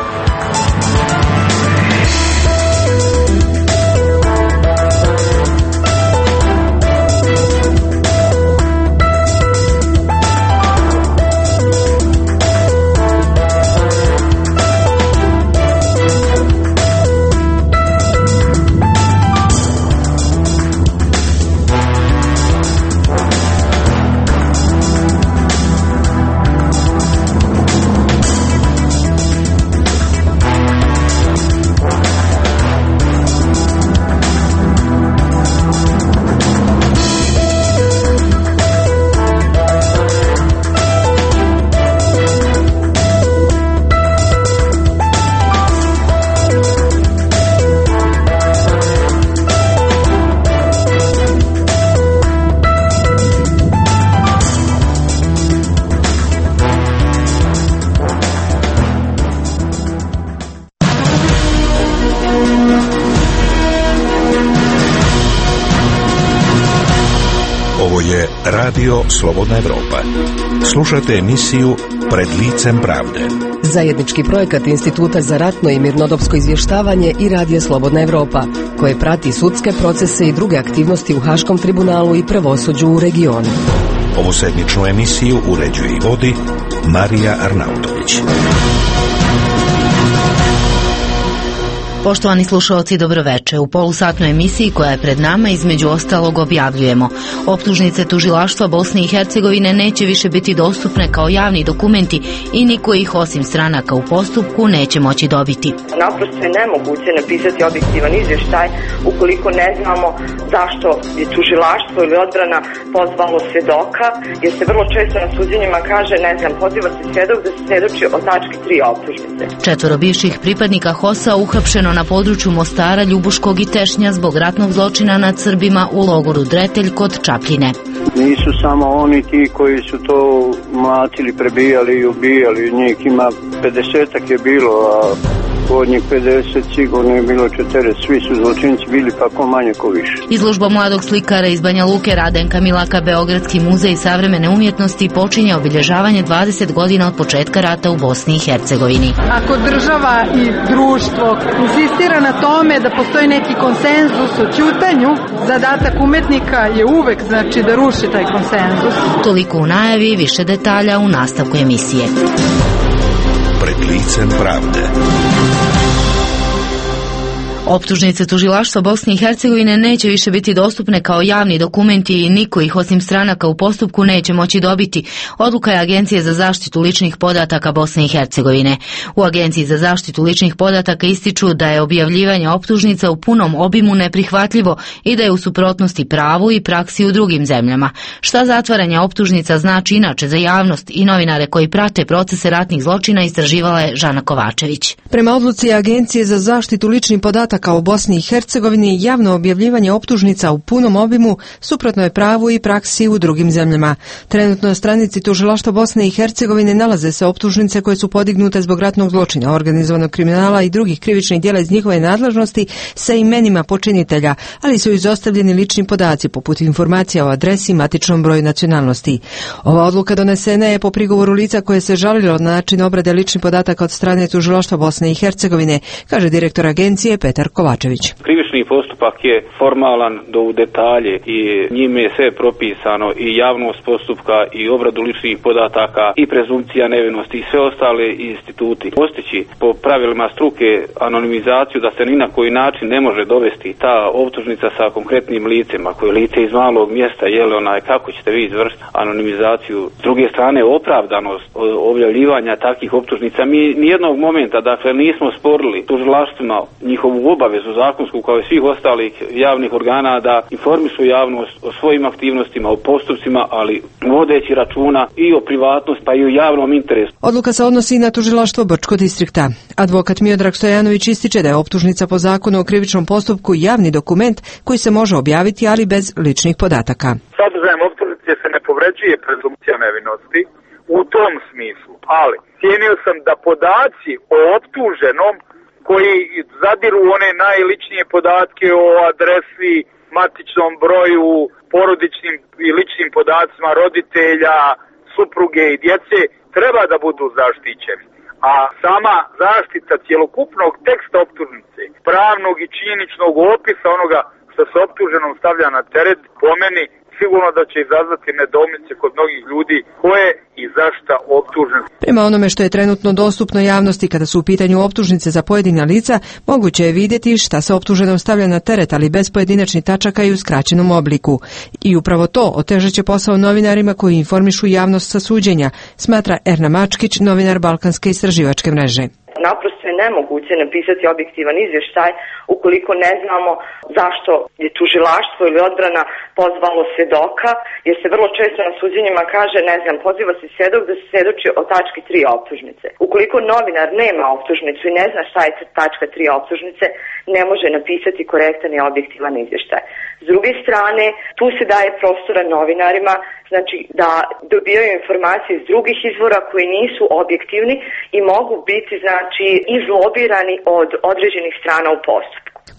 Ovo je Radio Slobodna Evropa. Slušate emisiju Pred licem pravde. Zajednički projekat Instituta za ratno i mirnodopsko izvještavanje i Radija Slobodna Evropa, koje prati sudske procese i druge aktivnosti u Haškom tribunalu i pravosuđu u regionu. Ovu sedmičnu emisiju uređuje i vodi Marija Arnautović. Poštovani slušalci, dobroveče. U polusatnoj emisiji koja je pred nama između ostalog objavljujemo: optužnice tužilaštva Bosne i Hercegovine neće više biti dostupne kao javni dokumenti i niko ih osim stranaka u postupku neće moći dobiti. Naprosto je nemoguće napisati objektivan izvještaj ukoliko ne znamo zašto je tužilaštvo ili odbrana pozvalo svjedoka, jer se vrlo često na suđenjima kaže, ne znam, poziva se svjedok da se svjedoči o tački tri optužnice. Četvoro bivših pripadnika H O S-a uhapšeno na području Mostara, Ljubuškog i Tešnja zbog ratnog zločina nad Srbima u logoru Dretelj kod Čapljine. Nisu samo oni ti koji su to mlatili, prebijali i ubijali, njih ima pedesetak je bilo, a od njih pedeset sigurno je bilo četere, svi su zločinci bili, pa ko manje ko više. Izložba mladog slikara iz Banja Luke Radenka Milaka Beogradski muzej savremene umjetnosti počinje obilježavanje dvadeset godina od početka rata u Bosni i Hercegovini. Ako država i društvo insistira na tome da postoji neki konsenzus o ćutanju, zadatak umetnika je uvek znači da ruši taj konsenzus. Toliko u najavi, više detalja u nastavku emisije. Pred licem pravde. Optužnice tužilaštva Bosne i Hercegovine neće više biti dostupne kao javni dokumenti i niko ih osim stranaka u postupku neće moći dobiti. Odluka je Agencije za zaštitu ličnih podataka Bosne i Hercegovine. U Agenciji za zaštitu ličnih podataka ističu da je objavljivanje optužnica u punom obimu neprihvatljivo i da je u suprotnosti pravu i praksi u drugim zemljama. Šta zatvaranje optužnica znači inače za javnost i novinare koji prate procese ratnih zločina istraživala je Žana Kovačević. Prema odluci Agencije za zaštitu ličnih podataka u Bosni i Hercegovini, javno objavljivanje optužnica u punom obimu suprotno je pravu i praksi u drugim zemljama. Trenutno na stranici tužilaštva Bosne i Hercegovine nalaze se optužnice koje su podignute zbog ratnog zločina, organizovanog kriminala i drugih krivičnih djela iz njihove nadležnosti sa imenima počinitelja, ali su izostavljeni lični podaci poput informacija o adresi i matičnom broju nacionalnosti. Ova odluka donesena je po prigovoru lica koje se žalilo na način obrade ličnih podataka od strane tužilaštva Bosne i Hercegovine, kaže direktor agencije Petar Kovačević. Krivični postupak je formalan do u detalje i njime je sve propisano, i javnost postupka i obradu ličnih podataka i prezumpcija nevinosti i sve ostale instituti. Postići po pravilima struke anonimizaciju da se ni na koji način ne može dovesti ta optužnica sa konkretnim licem, ako je lice iz malog mjesta, je li onaj, kako ćete vi izvršiti anonimizaciju. S druge strane, opravdanost objavljivanja takvih optužnica, mi nijednog momenta, dakle, nismo sporili tužilaštvima njihovu obavezu zakonsku kao i svih ostalih javnih organa da informišu javnost o svojim aktivnostima, o postupcima, ali vodeći računa i o privatnosti pa i o javnom interesu. Odluka se odnosi na tužilaštvo Brčkog distrikta. Advokat Miodrag Stojanović ističe da je optužnica po zakonu o krivičnom postupku javni dokument koji se može objaviti, ali bez ličnih podataka. Sadržajem optužnice se ne povređuje prezumpcija nevinosti u tom smislu, ali cijenio sam da podaci o optuženom koji zadiru one najličnije podatke o adresi, matičnom broju, porodičnim i ličnim podacima roditelja, supruge i djece, treba da budu zaštićeni. A sama zaštita cjelokupnog teksta optužnice, pravnog i činjeničnog opisa onoga što se optuženom stavlja na teret, po meni sigurno da će izazvati nedoumice kod mnogih ljudi ko je i zašta optužen. Prema onome što je trenutno dostupno javnosti kada su u pitanju optužnice za pojedina lica, moguće je vidjeti šta se optuženom stavlja na teret, ali bez pojedinačnih tačaka i u skraćenom obliku. I upravo to otežat će posao novinarima koji informišu javnost sa suđenja, smatra Erna Mačkić, novinar Balkanske istraživačke mreže. Naprosto je nemoguće napisati objektivan izvještaj ukoliko ne znamo zašto je tužilaštvo ili odbrana pozvalo svjedoka, jer se vrlo često na suđenjima kaže, ne znam, poziva se svjedok da se svjedoči o tački tri optužnice. Ukoliko novinar nema optužnicu i ne zna šta je tačka tri optužnice, ne može napisati korektan i objektivan izvještaj. S druge strane, tu se daje prostora novinarima, znači da dobijaju informacije iz drugih izvora koji nisu objektivni i mogu biti znači izlobirani od određenih strana u postupku.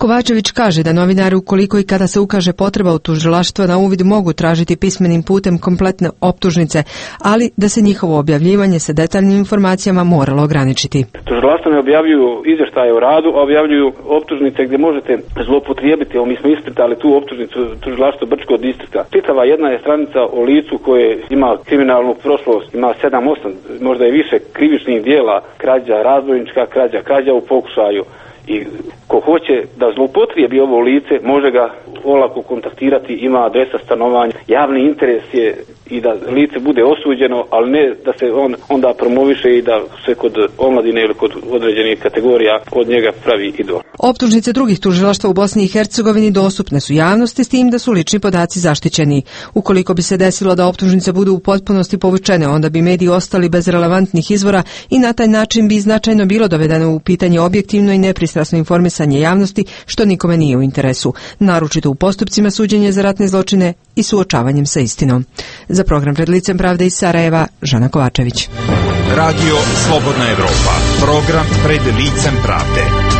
Kovačević kaže da novinari ukoliko i kada se ukaže potreba u tužilaštva na uvid mogu tražiti pismenim putem kompletne optužnice, ali da se njihovo objavljivanje sa detaljnim informacijama moralo ograničiti. Tužilaštva ne objavljuju izvještaje o radu, a objavljuju optužnice gdje možete zloupotrijebiti. Evo, mi smo ispitali tu optužnicu tužilaštva Brčkog distrikta. Čitava jedna je stranica o licu koje ima kriminalnu prošlost, ima sedam osam, možda i više krivičnih dijela, krađa, razbojnička krađa, krađa u pokušaju. I ko hoće da zloupotrijebi ovo lice, može ga olako kontaktirati, ima adresa stanovanja. Javni interes je i da lice bude osuđeno, ali ne da se on onda promoviše i da se kod omladine ili kod određenih kategorija od njega pravi idol. Optužnice drugih tužilaštva u Bosni i Hercegovini dostupne su javnosti s tim da su lični podaci zaštićeni. Ukoliko bi se desilo da optužnice budu u potpunosti povučene, onda bi mediji ostali bez relevantnih izvora i na taj način bi značajno bilo dovedeno u pitanje objektivno i nepristrasno informisanje javnosti, što nikome nije u interesu, naročito u postupcima suđenja za ratne zločine i suočavanjem sa istinom. Za program Pred licem pravde iz Sarajeva, Žana Kovačević. Radio Slobodna Evropa, program Pred licem pravde.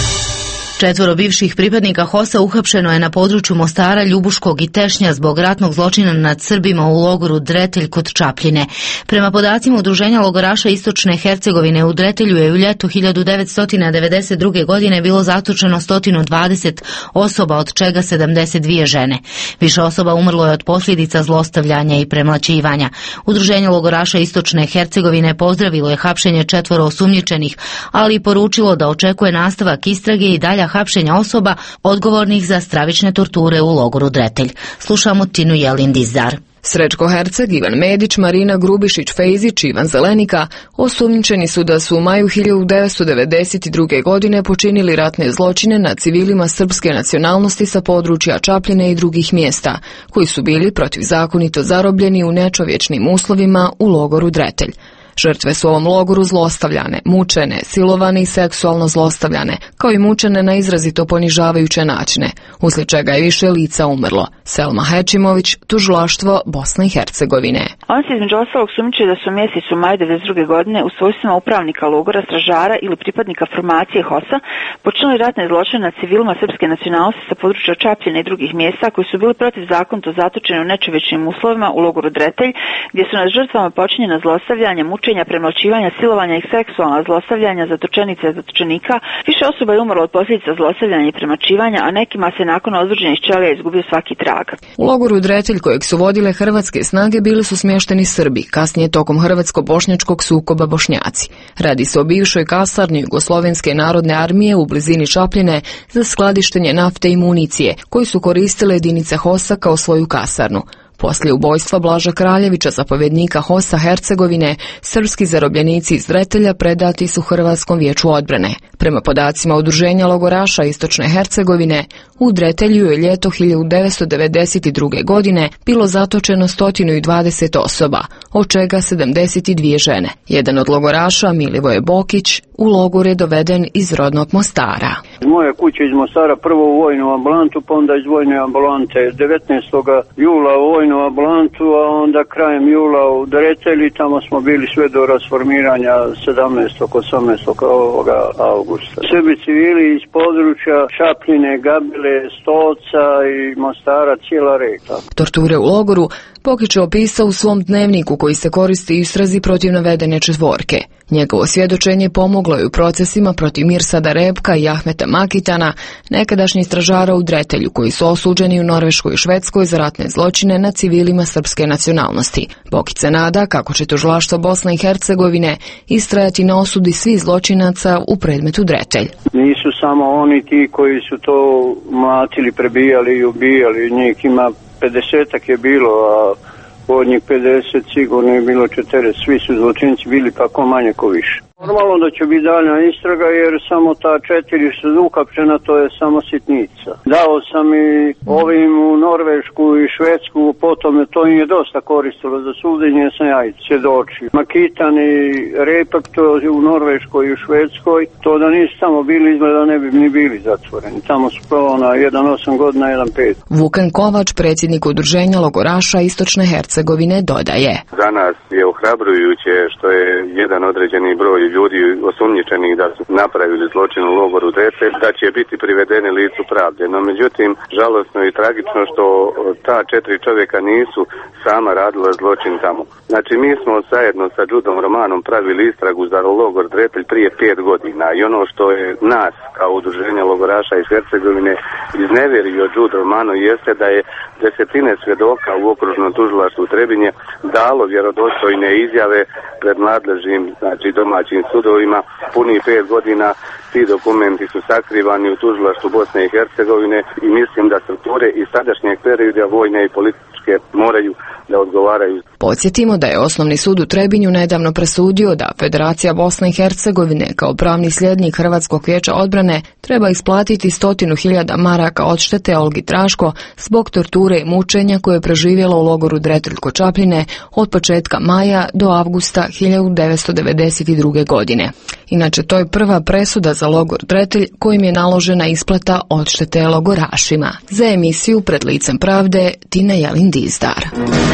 Četvoro bivših pripadnika H O S-a uhapšeno je na području Mostara, Ljubuškog i Tešnja zbog ratnog zločina nad Srbima u logoru Dretelj kod Čapljine. Prema podacima Udruženja logoraša Istočne Hercegovine, u Dretelju je u ljetu hiljadu devetsto devedeset druge. godine bilo zatočeno sto dvadeset osoba, od čega sedamdeset dvije žene. Više osoba umrlo je od posljedica zlostavljanja i premlaćivanja. Udruženje logoraša Istočne Hercegovine pozdravilo je hapšenje četvoro osumnjičenih, ali i poručilo da očekuje nastavak istrage i dalja hapšenja osoba odgovornih za stravične torture u logoru Dretelj. Slušamo Tinu Jelin Dizar. Srećko Herceg, Ivan Medić, Marina Grubišić-Fejzić i Ivan Zelenika osumnjičeni su da su u maju hiljadu devetsto devedeset druge. godine počinili ratne zločine nad civilima srpske nacionalnosti sa područja Čapljine i drugih mjesta, koji su bili protivzakonito zarobljeni u nečovječnim uslovima u logoru Dretelj. Žrtve su u ovom logoru zlostavljane, mučene, silovane i seksualno zlostavljane, kao i mučene na izrazito ponižavajuće načine, uslijed čega je više lica umrlo. Selma Hečimović, tužilaštvo Bosne i Hercegovine. On se između ostalog sumnjičio da su u mjesecu maju devedeset druge. godine u svojstvima upravnika logora, stražara ili pripadnika formacije H O S-a počinili ratne zločine nad civilima srpske nacionalnosti sa područja Čapljine i drugih mjesta koji su bili protivzakonito zatočeni u nečovječnim uslovima u logoru Dretelj, gdje su nad žrtvama počinjena zlostavljanja, mučenja, premlaćivanja, silovanja i seksualna zlostavljanja zatočenice i zatočenika. Više osoba je umrlo od posljedica zlostavljanja i premlaćivanja, a nekima se nakon odvođenja iz ćelija izgubio svaki trag. U logoru Dretelj, kojeg su vodile hrvatske snage, bili su smješteni Srbi, kasnije tokom hrvatsko-bošnjačkog sukoba Bošnjaci. Radi se o bivšoj kasarni Jugoslovenske narodne armije u blizini Čapljine za skladištenje nafte i municije, koju su koristile jedinice H O S-a kao svoju kasarnu. Poslije ubojstva Blaža Kraljevića, zapovjednika H O S-a Hercegovine, srpski zarobljenici iz Dretelja predati su Hrvatskom vijeću odbrane. Prema podacima Udruženja logoraša Istočne Hercegovine, u Dretelju je ljeto hiljadu devetsto devedeset druge. godine bilo zatočeno sto dvadeset osoba, od čega sedamdeset dvije žene. Jedan od logoraša, Milivoje Bokić, u logor je doveden iz rodnog Mostara. Iz moje kuće iz Mostara prvo u vojnu ambulantu, pa onda iz vojne ambulante devetnaestog jula u vojnu ambulantu, a onda krajem jula u Dretelji, tamo smo bili sve do rasformiranja sedamnaestog osamnaestog augusta. Srbi civili iz područja Čapljine, Gabile, Stolca i Mostara, cijela reka. Torture u logoru Bokić je opisao u svom dnevniku koji se koristi u istrazi protiv navedene četvorke. Njegovo svjedočenje pomoglo je u procesima protiv Mirsada Repka i Ahmeta Makitana, nekadašnjih stražara u Dretelju, koji su osuđeni u Norveškoj i Švedskoj za ratne zločine nad civilima srpske nacionalnosti. Bokić se nada kako će tužilaštvo Bosne i Hercegovine istrajati na osudi svih zločinaca u predmetu Dretelj. Nisu samo oni ti koji su to mlatili, prebijali i ubijali, njih ima pedesetak je bilo, a od njih pedeset sigurno je bilo četrdeset, svi su zločinci bili, pa ko manje ko više. Normalno da će biti daljna istraga, jer samo ta četiri su ukapčena, to je samo sitnica. Dao sam i ovim u Norvešku i Švedsku, potom to im je dosta koristilo za suđenje, sam ja i svjedočio. Makitan i Repak, to je u Norveškoj i u Švedskoj, to da nisu tamo bili, izgleda ne bi ni bili zatvoreni. Tamo su pravo na jedan osam godina, jedan pet. Vukan Kovač, predsjednik Udruženja logoraša Istočne Hercegovine. Hercegovine dodaje. Za nas je ohrabrujuće što je jedan određeni broj ljudi osumnjičenih da su napravili zločin u logoru Dretelj, da će biti privedeni licu pravde. No međutim, žalosno i tragično što ta četiri čovjeka nisu sama radila zločin tamo. Znači mi smo zajedno sa Đudom Romanom pravili istragu za logor Dretelj prije pet godina i ono što je nas kao udruženje logoraša iz Hercegovine iznevjerio Đud Romano jeste da je desetine svjedoka u okružnom tužilaštvu Trebinje dalo vjerodostojne izjave pred nadležnim, znači domaćim sudovima. Puni pet godina ti dokumenti su sakrivani u tužilaštvu Bosne i Hercegovine i mislim da strukture iz sadašnjeg perioda vojne i političke moraju da odgovaraju. Podsjetimo da je Osnovni sud u Trebinju nedavno presudio da Federacija Bosne i Hercegovine kao pravni sljednik Hrvatskog vijeća odbrane treba isplatiti stotinu hiljada maraka odštete Olgi Traško zbog torture i mučenja koje je preživjela u logoru Dretelj kod Čapljine od početka maja do avgusta hiljadu devetsto devedeset druge. godine. Inače, to je prva presuda za logor Dretelj kojim je naložena isplata odštete logorašima. Za emisiju Pred licem pravde, Tina Jelin Dizdar.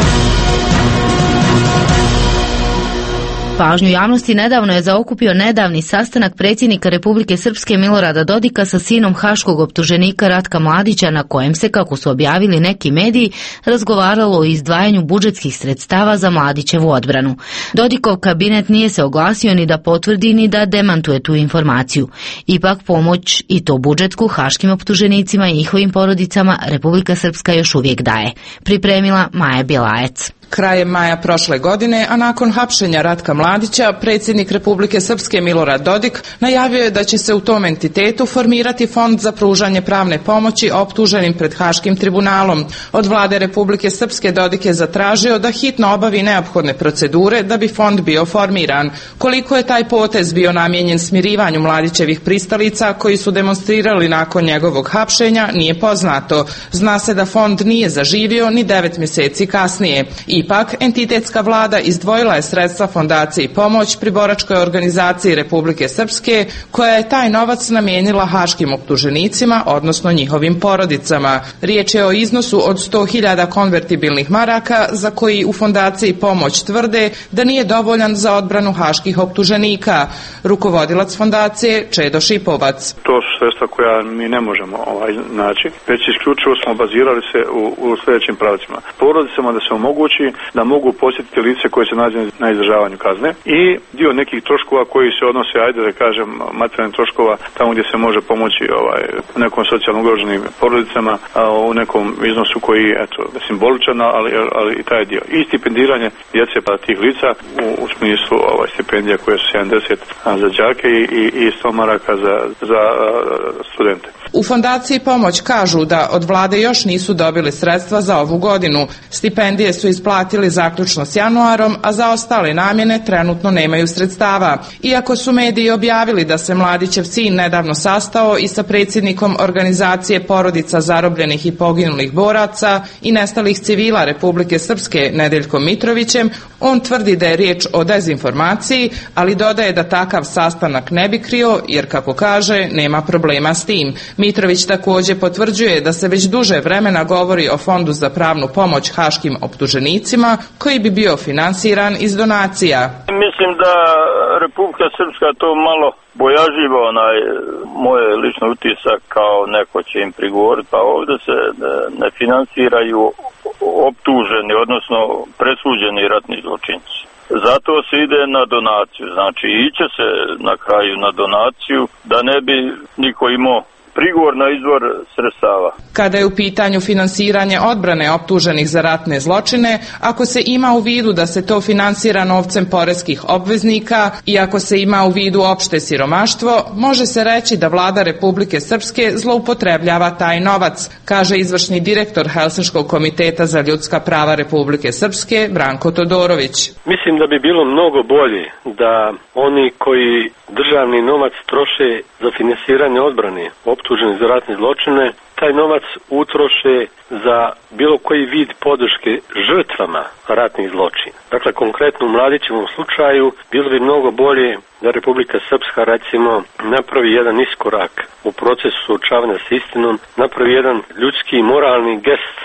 Pažnju javnosti nedavno je zaokupio nedavni sastanak predsjednika Republike Srpske Milorada Dodika sa sinom haškog optuženika Ratka Mladića, na kojem se, kako su objavili neki mediji, razgovaralo o izdvajanju budžetskih sredstava za Mladićevu odbranu. Dodikov kabinet nije se oglasio ni da potvrdi ni da demantuje tu informaciju. Ipak pomoć, i to budžetsku, haškim optuženicima i njihovim porodicama Republika Srpska još uvijek daje. Pripremila Maja Bjelajec. Krajem maja prošle godine, a nakon hapšenja Ratka Mladića, predsjednik Republike Srpske Milorad Dodik najavio je da će se u tom entitetu formirati fond za pružanje pravne pomoći optuženim pred Haškim tribunalom. Od vlade Republike Srpske Dodik je zatražio da hitno obavi neophodne procedure da bi fond bio formiran. Koliko je taj potez bio namijenjen smirivanju Mladićevih pristalica koji su demonstrirali nakon njegovog hapšenja nije poznato. Zna se da fond nije zaživio ni devet mjeseci kasnije. Ipak, entitetska vlada izdvojila je sredstva fondaciji pomoć pri boračkoj organizaciji Republike Srpske, koja je taj novac namijenila haškim optuženicima, odnosno njihovim porodicama. Riječ je o iznosu od sto hiljada konvertibilnih maraka, za koji u fondaciji pomoć tvrde da nije dovoljan za odbranu haških optuženika. Rukovodilac fondacije Čedo Šipovac. To su sredstva koja mi ne možemo ovaj naći, već isključivo smo bazirali se u, u sljedećim pravcima. Porodicama da se omogući da mogu posjetiti lice koje se nađe na izdržavanju kazne i dio nekih troškova koji se odnose, ajde da kažem, materijalnih troškova tamo gdje se može pomoći ovaj, nekom socijalno ugroženim porodicama, a u nekom iznosu koji eto, simboličan, ali, ali i taj dio. I stipendiranje djece pa tih lica u, u smislu ovaj, stipendija koje su sedamdeset za đake i, i, i sto maraka za, za studente. U fondaciji pomoć kažu da od vlade još nisu dobili sredstva za ovu godinu. Stipendije su isplatili zaključno s januarom, a za ostale namjene trenutno nemaju sredstava. Iako su mediji objavili da se Mladićev sin nedavno sastao i sa predsjednikom organizacije porodica zarobljenih i poginulih boraca i nestalih civila Republike Srpske Nedeljkom Mitrovićem, on tvrdi da je riječ o dezinformaciji, ali dodaje da takav sastanak ne bi krio, jer kako kaže, nema problema s tim. Mitrović također potvrđuje da se već duže vremena govori o fondu za pravnu pomoć haškim optuženicima koji bi bio finansiran iz donacija. Mislim da Republika Srpska to malo bojaživa, onaj moj lični utisak, kao neko će im prigovoriti, pa ovdje se ne finansiraju optuženi, odnosno presuđeni ratni zločinci. Zato se ide na donaciju, znači iće se na kraju na donaciju da ne bi niko imao prigovor na izvor sredstava. Kada je u pitanju finansiranje odbrane optuženih za ratne zločine, ako se ima u vidu da se to finansira novcem poreskih obveznika i ako se ima u vidu opšte siromaštvo, može se reći da vlada Republike Srpske zloupotrebljava taj novac, kaže izvršni direktor Helsinškog komiteta za ljudska prava Republike Srpske Branko Todorović. Mislim da bi bilo mnogo bolje da oni koji državni novac troše za finansiranje odbrane optuženi za ratne zločine, taj novac utroše za bilo koji vid podrške žrtvama ratnih zločina. Dakle, konkretno u Mladićevom slučaju bilo bi mnogo bolje da Republika Srpska, recimo, napravi jedan iskorak u procesu suočavanja s istinom, napravi jedan ljudski i moralni gest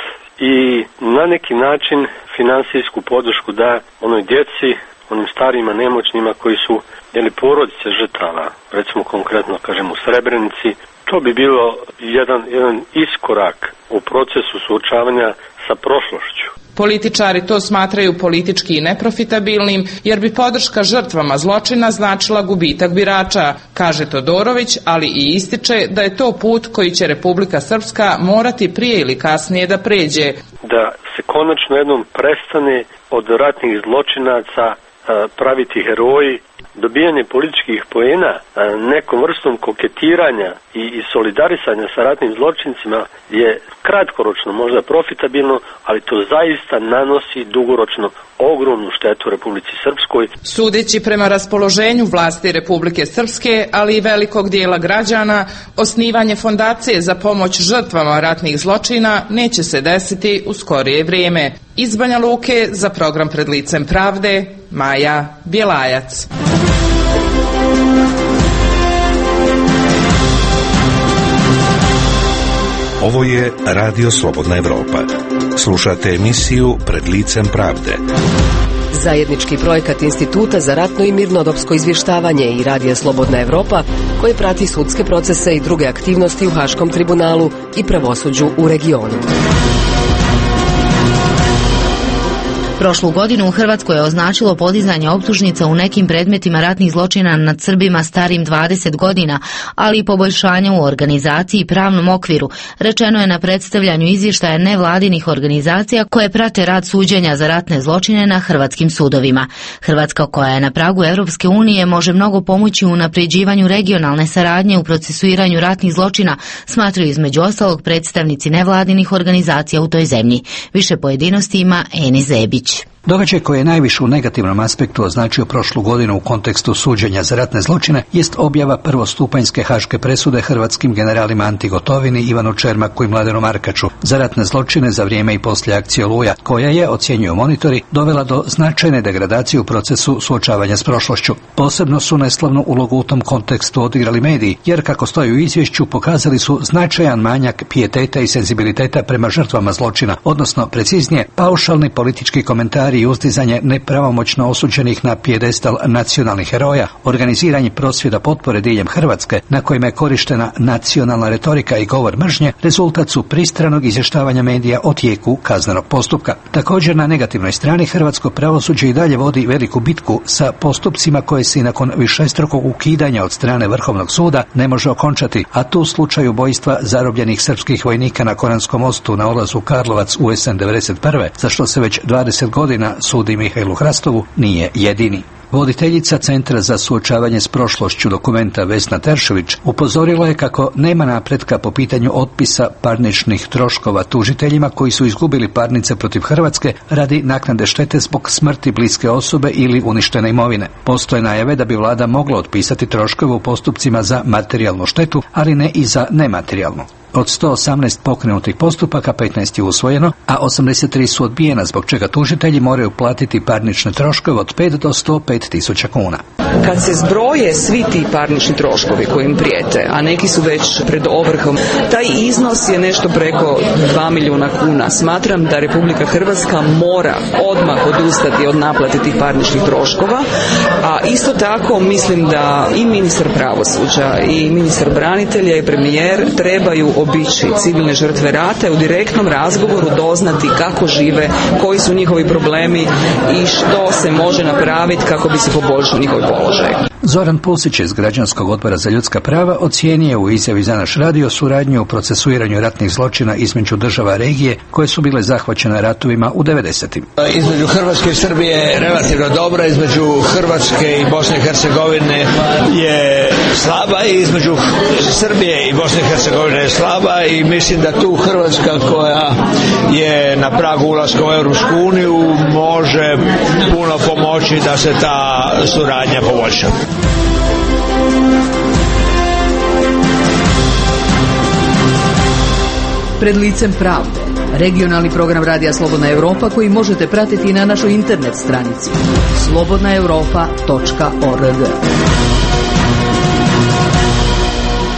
i na neki način finansijsku podršku da onoj djeci, onim starima, nemoćnima koji su jeli porodice žrtava, recimo konkretno kažem u Srebrenici. To bi bilo jedan, jedan iskorak u procesu suočavanja sa prošlošću. Političari to smatraju politički neprofitabilnim, jer bi podrška žrtvama zločina značila gubitak birača, kaže Todorović, ali i ističe da je to put koji će Republika Srpska morati prije ili kasnije da pređe. Da se konačno jednom prestane od ratnih zločinaca praviti heroji. Dobijanje političkih poena nekom vrstom koketiranja i, i solidarisanja sa ratnim zločincima je kratkoročno možda profitabilno, ali to zaista nanosi dugoročno ogromnu štetu Republici Srpskoj. Sudeći prema raspoloženju vlasti Republike Srpske, ali i velikog dijela građana, osnivanje fondacije za pomoć žrtvama ratnih zločina neće se desiti u skorije vrijeme. Iz Banja Luke za program Pred licem pravde, Maja Bjelajac. Ovo je Radio Slobodna Evropa. Slušate emisiju Pred licem pravde. Zajednički projekat Instituta za ratno i mirnodopsko izvještavanje i Radija Slobodna Evropa, koji prati sudske procese i druge aktivnosti u Haškom tribunalu i pravosuđu u regionu. Prošlu godinu u Hrvatskoj je označilo podizanje optužnica u nekim predmetima ratnih zločina nad Srbima starim dvadeset godina, ali i poboljšanje u organizaciji i pravnom okviru, rečeno je na predstavljanju izvještaja nevladinih organizacija koje prate rad suđenja za ratne zločine na hrvatskim sudovima. Hrvatska, koja je na pragu Europske unije, može mnogo pomoći u unapređivanju regionalne saradnje u procesuiranju ratnih zločina, smatraju između ostalog predstavnici nevladinih organizacija u toj zemlji. Više pojedinosti ima Eni Zebić. Događaj koji je najviše u negativnom aspektu označio prošlu godinu u kontekstu suđenja za ratne zločine jest objava prvostupanjske haške presude hrvatskim generalima Anti Gotovini, Ivanu Čermaku i Mladenu Markaču za ratne zločine za vrijeme i poslije akcije Oluja, koja je, ocjenjuju monitori, dovela do značajne degradacije u procesu suočavanja s prošlošću. Posebno su neslavnu ulogu u tom kontekstu odigrali mediji, jer kako stoji u izvješću pokazali su značajan manjak pijeteta i senzibiliteta prema žrtvama zločina, odnosno preciznije paušalni politički komentari i uzdizanje nepravomoćno osuđenih na pijedestal nacionalnih heroja, organiziranje prosvjeda potpore diljem Hrvatske na kojima je korištena nacionalna retorika i govor mržnje, rezultat su pristranog izvještavanja medija o tijeku kaznenog postupka. Također, na negativnoj strani hrvatsko pravosuđe i dalje vodi veliku bitku sa postupcima koje se i nakon višestrukog ukidanja od strane Vrhovnog suda ne može okončati, a tu slučaj ubojstva zarobljenih srpskih vojnika na Koranskom mostu na ulazu Karlovac u jesen devedeset prve, za što se već dvadeset godina sudi Mihajlu Hrastovu, nije jedini. Voditeljica Centra za suočavanje s prošlošću Dokumenta Vesna Teršović upozorila je kako nema napretka po pitanju otpisa parničnih troškova tužiteljima koji su izgubili parnice protiv Hrvatske radi naknade štete zbog smrti bliske osobe ili uništene imovine. Postoje najave da bi vlada mogla otpisati troškove u postupcima za materijalnu štetu, ali ne i za nematerijalnu. Od sto osamnaest pokrenutih postupaka petnaest je usvojeno, a osamdeset tri su odbijena, zbog čega tužitelji moraju platiti parnične troškove od pet do sto pet tisuća kuna. Kad se zbroje svi ti parnični troškovi koji im prijete, a neki su već pred ovrhom, taj iznos je nešto preko dva milijuna kuna. Smatram da Republika Hrvatska mora odmah odustati od naplate tih parničnih troškova, a isto tako mislim da i ministar pravosuđa i ministar branitelja i premijer trebaju obići civilne žrtve rata i u direktnom razgovoru doznati kako žive, koji su njihovi problemi i što se može napraviti kako bi se poboljšao njihov položaj. Zoran Pulsić iz Građanskog odbora za ljudska prava ocijenio u izjavi za naš radio suradnju u procesuiranju ratnih zločina između država regije koje su bile zahvaćene ratovima u devedesetim. Između Hrvatske i Srbije je relativno dobra, između Hrvatske i Bosne i Hercegovine je slaba i između Srbije i Bosne i Hercegovine je slaba i mislim da tu Hrvatska, koja je na pragu ulaska u Europsku uniju, može puno pomoći da se ta suradnja poboljša. Pred licem pravde. Regionalni program Radija Slobodna Evropa koji možete pratiti na našoj internet stranici slobodna europa točka org.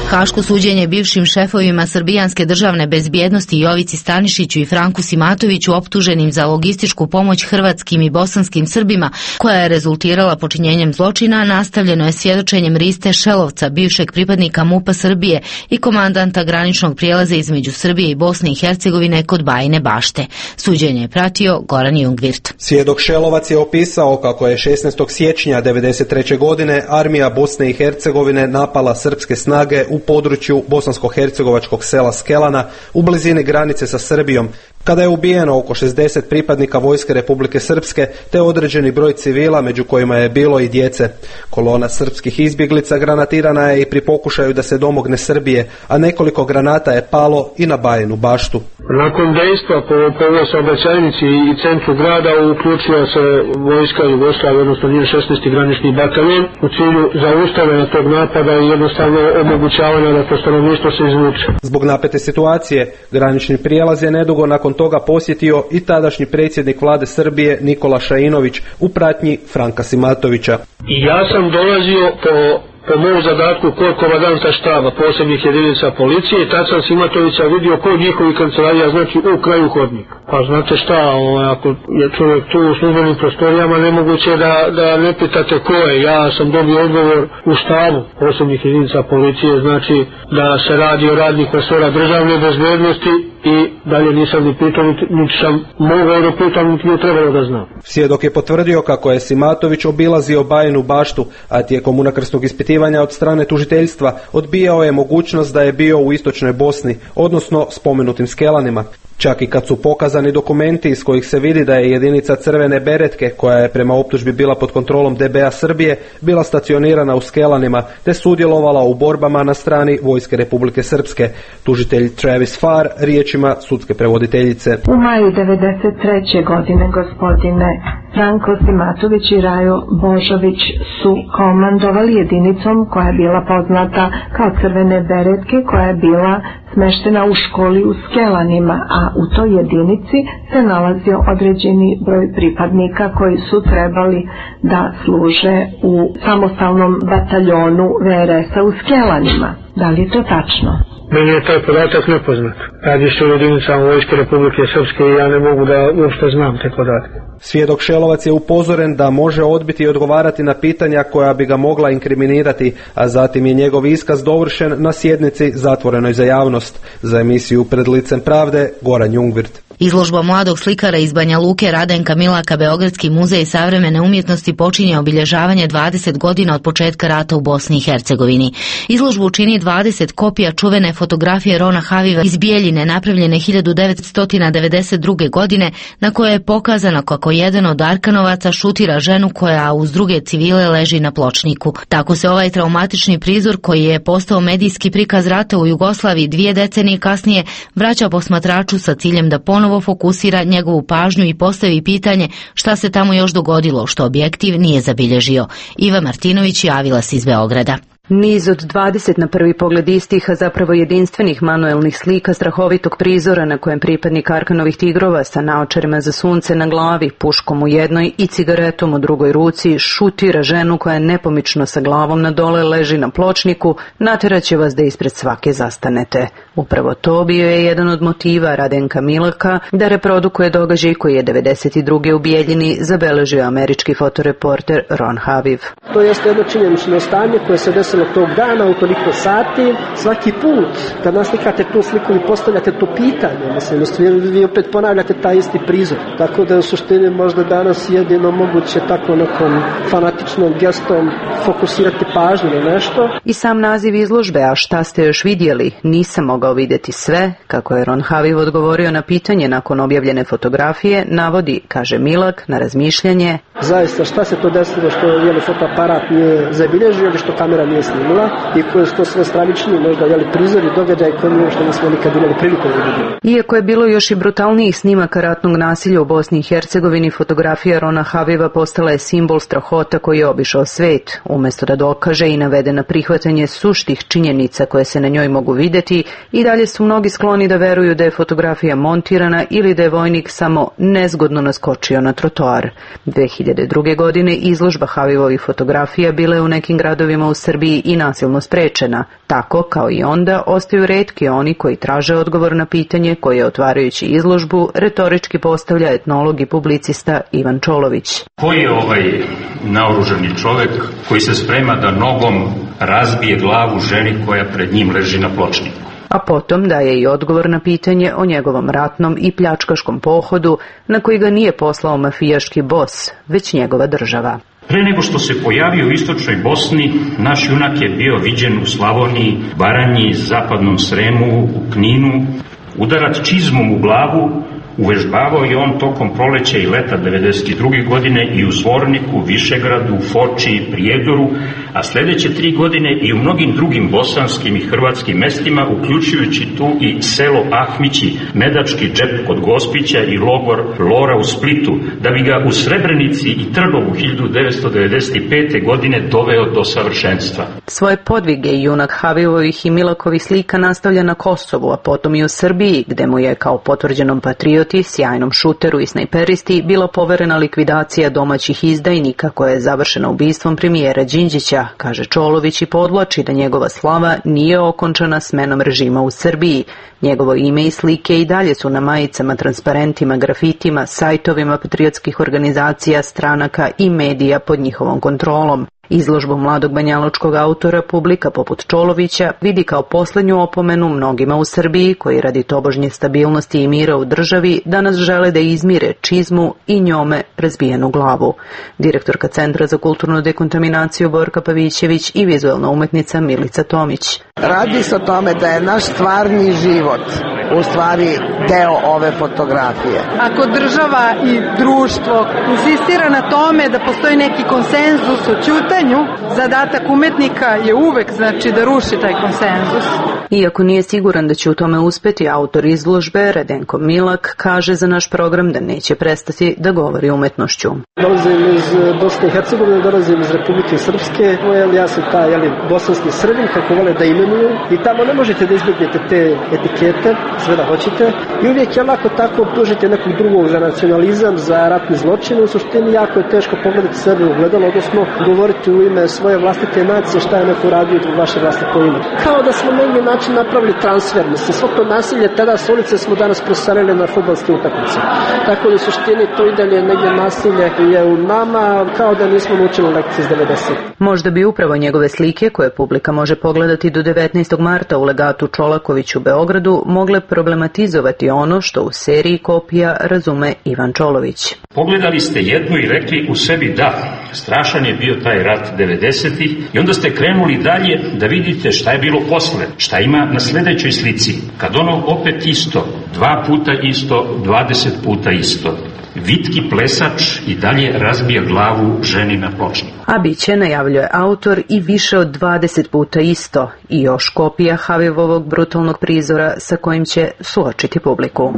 Haško suđenje bivšim šefovima srbijanske državne bezbjednosti Jovici Stanišiću i Franku Simatoviću optuženim za logističku pomoć hrvatskim i bosanskim Srbima, koja je rezultirala počinjenjem zločina, nastavljeno je svjedočenjem Riste Šelovca, bivšeg pripadnika MUP-a Srbije i komandanta graničnog prijelaza između Srbije i Bosne i Hercegovine kod Bajine Bašte. Suđenje je pratio Goran Jungwirth. Svjedok Šelovac je opisao kako je šesnaestog siječnja devedeset treće godine armija Bosne i Hercegovine napala srpske snage u području bosansko-hercegovačkog sela Skelana u blizini granice sa Srbijom, kada je ubijeno oko šezdeset pripadnika vojske Republike Srpske te određeni broj civila, među kojima je bilo i djece. Kolona srpskih izbjeglica granatirana je i pri pokušaju da se domogne Srbije, a nekoliko granata je palo i na Bajinu Baštu. Nakon dejstva po, po ovoj saobraćajnici i centru grada uključila se vojska Jugoslavije, odnosno njen šesnaesti granični bataljon u cilju zaustavljanja tog napada i jednostavno omogućavanja da to stanovništvo se izvuče. Zbog napete situacije, granični prijelaz je nedugo nakon toga posjetio i tadašnji predsjednik vlade Srbije Nikola Šainović u pratnji Franka Simatovića. I ja sam dolazio po po mom zadatku kod komandanta štaba posebnih jedinica policije i tad sam Simatovića vidio kod njihovih kancelarija, znači u kraju hodnika. Pa znate šta, ovaj, ako je čovjek tu u službenim prostorijama, nemoguće da, da ne pitate ko je. Ja sam dobio odgovor u štabu posebnih jedinica policije, znači da se radi o radniku resora državne bezbednosti i dalje nisam ni pitao, niti sam mogao da pitam, niti mi je trebalo da znam. Svjedok je potvrdio kako je Simatović obilazio Bajinu Baštu, a tijekom unakrsnog ispitivanja od strane tužiteljstva odbijao je mogućnost da je bio u istočnoj Bosni, odnosno spomenutim Skelanima. Čak i kad su pokazani dokumenti iz kojih se vidi da je jedinica Crvene beretke, koja je prema optužbi bila pod kontrolom D B A Srbije, bila stacionirana u Skelanima te sudjelovala u borbama na strani vojske Republike Srpske. Tužitelj Travis Farr riječima sudske prevoditeljice. U maju devedeset treće godine gospodine Franko Simatović i Rajo Božović su komandovali jedinicom koja je bila poznata kao Crvene beretke, koja je bila smeštena u školi u Skelanima, a u toj jedinici se nalazio određeni broj pripadnika koji su trebali da služe u samostalnom bataljonu V R S-a u Skelanima. Da li je to tačno? Meni je taj podatak nepoznat. Radi se o jedinicama vojske Republike Srpske i ja ne mogu da uopšte znam te podatke. Svjedok Šelovac je upozoren da može odbiti i odgovarati na pitanja koja bi ga mogla inkriminirati, a zatim je njegov iskaz dovršen na sjednici zatvorenoj za javnost. Za emisiju Pred licem pravde, Goran Jungwirth. Izložba mladog slikara iz Banja Luke Radenka Milaka Beogradski muzej savremene umjetnosti počinje obilježavanje dvadeset godina od početka rata u Bosni i Hercegovini. Izložbu čini dvadeset kopija čuvene fotografije Rona Haviva iz Bijeljine napravljene hiljadu devetsto devedeset druge. godine, na kojoj je pokazano kako jedan od Arkanovaca šutira ženu koja uz druge civile leži na pločniku. Tako se ovaj traumatični prizor, koji je postao medijski prikaz rata u Jugoslaviji dvije decenije kasnije, vraća posmatraču sa ciljem da ponovo fokusira njegovu pažnju i postavi pitanje šta se tamo još dogodilo, što objektiv nije zabilježio. Iva Martinović javila se iz Beograda. Niz od dvadeset na prvi pogled istih, a zapravo jedinstvenih manuelnih slika strahovitog prizora na kojem pripadnik Arkanovih tigrova sa naočarima za sunce na glavi, puškom u jednoj i cigaretom u drugoj ruci šutira ženu koja nepomično sa glavom na dole leži na pločniku, natjeraće vas da ispred svake zastanete. Upravo to bio je jedan od motiva Radenka Milaka da reprodukuje događaj koji je devedeset druge u Bijeljini zabeležio američki fotoreporter Ron Haviv. To jeste jedno činjenično stanje koje se desilo tog dana u toliko sati. Svaki put kad naslikate tu sliku i postavljate to pitanje, mislim, vi opet ponavljate taj isti prizor. Tako da u suštini možda danas jedino moguće tako nekom fanatičnom gestom fokusirati pažnju na nešto. I sam naziv izložbe, a šta ste još vidjeli, nisam mogao vidjeti sve, kako je Ron Haviv odgovorio na pitanje nakon objavljene fotografije, navodi, kaže Milak, na razmišljanje. Zaista, šta se to desilo što je fotoaparat nije zabilježio ili što kamera nije snimila i koje su to sve stravični, možda jeli prizori, događaj koji mi uopšte nismo nikad imali priliku da vidimo. Iako je bilo još i brutalnijih snimaka ratnog nasilja u Bosni i Hercegovini, fotografija Rona Haviva postala je simbol strahota koji je obišao svet. Umjesto da dokaže i navede na prihvatanje suštih činjenica koje se na njoj mogu vidjeti, i dalje su mnogi skloni da veruju da je fotografija montirana ili da je vojnik samo nezgodno naskočio na trotoar. dve hiljade druge. godine izložba Havivovih fotografija bila je u nekim gradovima u Srbiji ubiti i nasilno sprečena. Tako, kao i onda, ostaju retki oni koji traže odgovor na pitanje koje, otvarajući izložbu, retorički postavlja etnolog i publicista Ivan Čolović. Ko je ovaj naoružani čovek koji se sprema da nogom razbije glavu ženi koja pred njim leži na pločniku? A potom daje i odgovor na pitanje o njegovom ratnom i pljačkaškom pohodu na koji ga nije poslao mafijaški bos, već njegova država. Pre nego što se pojavio u istočnoj Bosni, naš junak je bio viđen u Slavoniji, Baranji, Zapadnom Sremu, u Kninu. Udarac čizmom u glavu uvežbavao je on tokom proleća i leta devedeset druge godine i u Zvorniku, Višegradu, Foči, Prijedoru, a sledeće tri godine i u mnogim drugim bosanskim i hrvatskim mestima, uključujući tu i selo Ahmići, Medački džep kod Gospića i logor Lora u Splitu, da bi ga u Srebrenici i Trnovu hiljadu devetsto devedeset pete. godine doveo do savršenstva. Svoje podvige junak Havijovih i Milakovih slika nastavlja na Kosovu, a potom i u Srbiji, gde mu je kao potvrđenom patrioti, sjajnom šuteru i snajperisti bila poverena likvidacija domaćih izdajnika koja je završena ubistvom premijera Đinđića, kaže Čolović i podvlači da njegova slava nije okončana smenom režima u Srbiji. Njegovo ime i slike i dalje su na majicama, transparentima, grafitima, sajtovima patriotskih organizacija, stranaka i medija pod njihovom kontrolom. Izložbu mladog banjalučkog autora publika poput Čolovića vidi kao poslednju opomenu mnogima u Srbiji koji radi tobožnje stabilnosti i mira u državi danas žele da izmire čizmu i njome razbijenu glavu. Direktorka Centra za kulturnu dekontaminaciju Borka Pavićević i vizualna umetnica Milica Tomić. Radi se o tome da je naš stvarni život u stvari deo ove fotografije. Ako država i društvo insistira na tome da postoji neki konsenzus o ćutanju, zadatak umetnika je uvek znači da ruši taj konsenzus. Iako nije siguran da će u tome uspeti, autor izložbe Radenko Milak kaže za naš program da neće prestati da govori umetnošću. Dolazim iz Bosne i Hercegovine, dolazim iz Republike Srpske, ja sam taj jeli, bosanski Srbin, kako vole da imenuju, i tamo ne možete da izbjegnete te etikete, sve da hoćete, i uvijek je lako tako optužiti nekog drugog za nacionalizam, za ratni zločin. U suštini jako je teško pogledati sebe u gledalo, odnosno govoriti u ime svoje vlastite nacije šta je neko radio u vaše vlastito ime. Kao da smo na neki način napravili transfer, mislim, svo to nasilje tada s ulice smo danas preselili na fudbalske utakmice. Tako da u suštini to i dalje negdje nasilje je u nama, kao da nismo naučili lekcije iz devedesetih. Možda bi upravo njegove slike, koje publika može pogledati do devetnaestog marta u legatu Čolaković u Beogradu, mogle problematizovati ono što u seriji kopija razume Ivan Čolović. Pogledali ste jednu i rekli u sebi da, strašan je bio taj rat devedesetih i onda ste krenuli dalje da vidite šta je bilo posle, šta ima na sledećoj slici. Kad ono opet isto, dva puta isto, dvadeset puta isto. Vitki plesač i dalje razbija glavu ženi na pločniku. A biće, najavljuje autor, i više od dvadeset puta isto i još kopija Havijevovog brutalnog prizora sa kojim će suočiti publiku.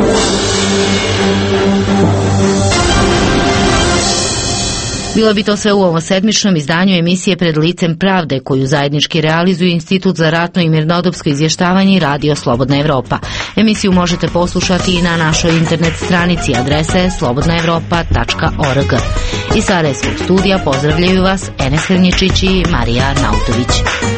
Bilo bi to sve u ovom sedmičnom izdanju emisije Pred licem pravde, koju zajednički realizuju Institut za ratno i mirnodopsko izvještavanje i Radio Slobodna Evropa. Emisiju možete poslušati i na našoj internet stranici, adrese slobodna evropa tačka org. Iz Sarajevskog studija pozdravljaju vas Enes Hrnjičić i Marija Nautović.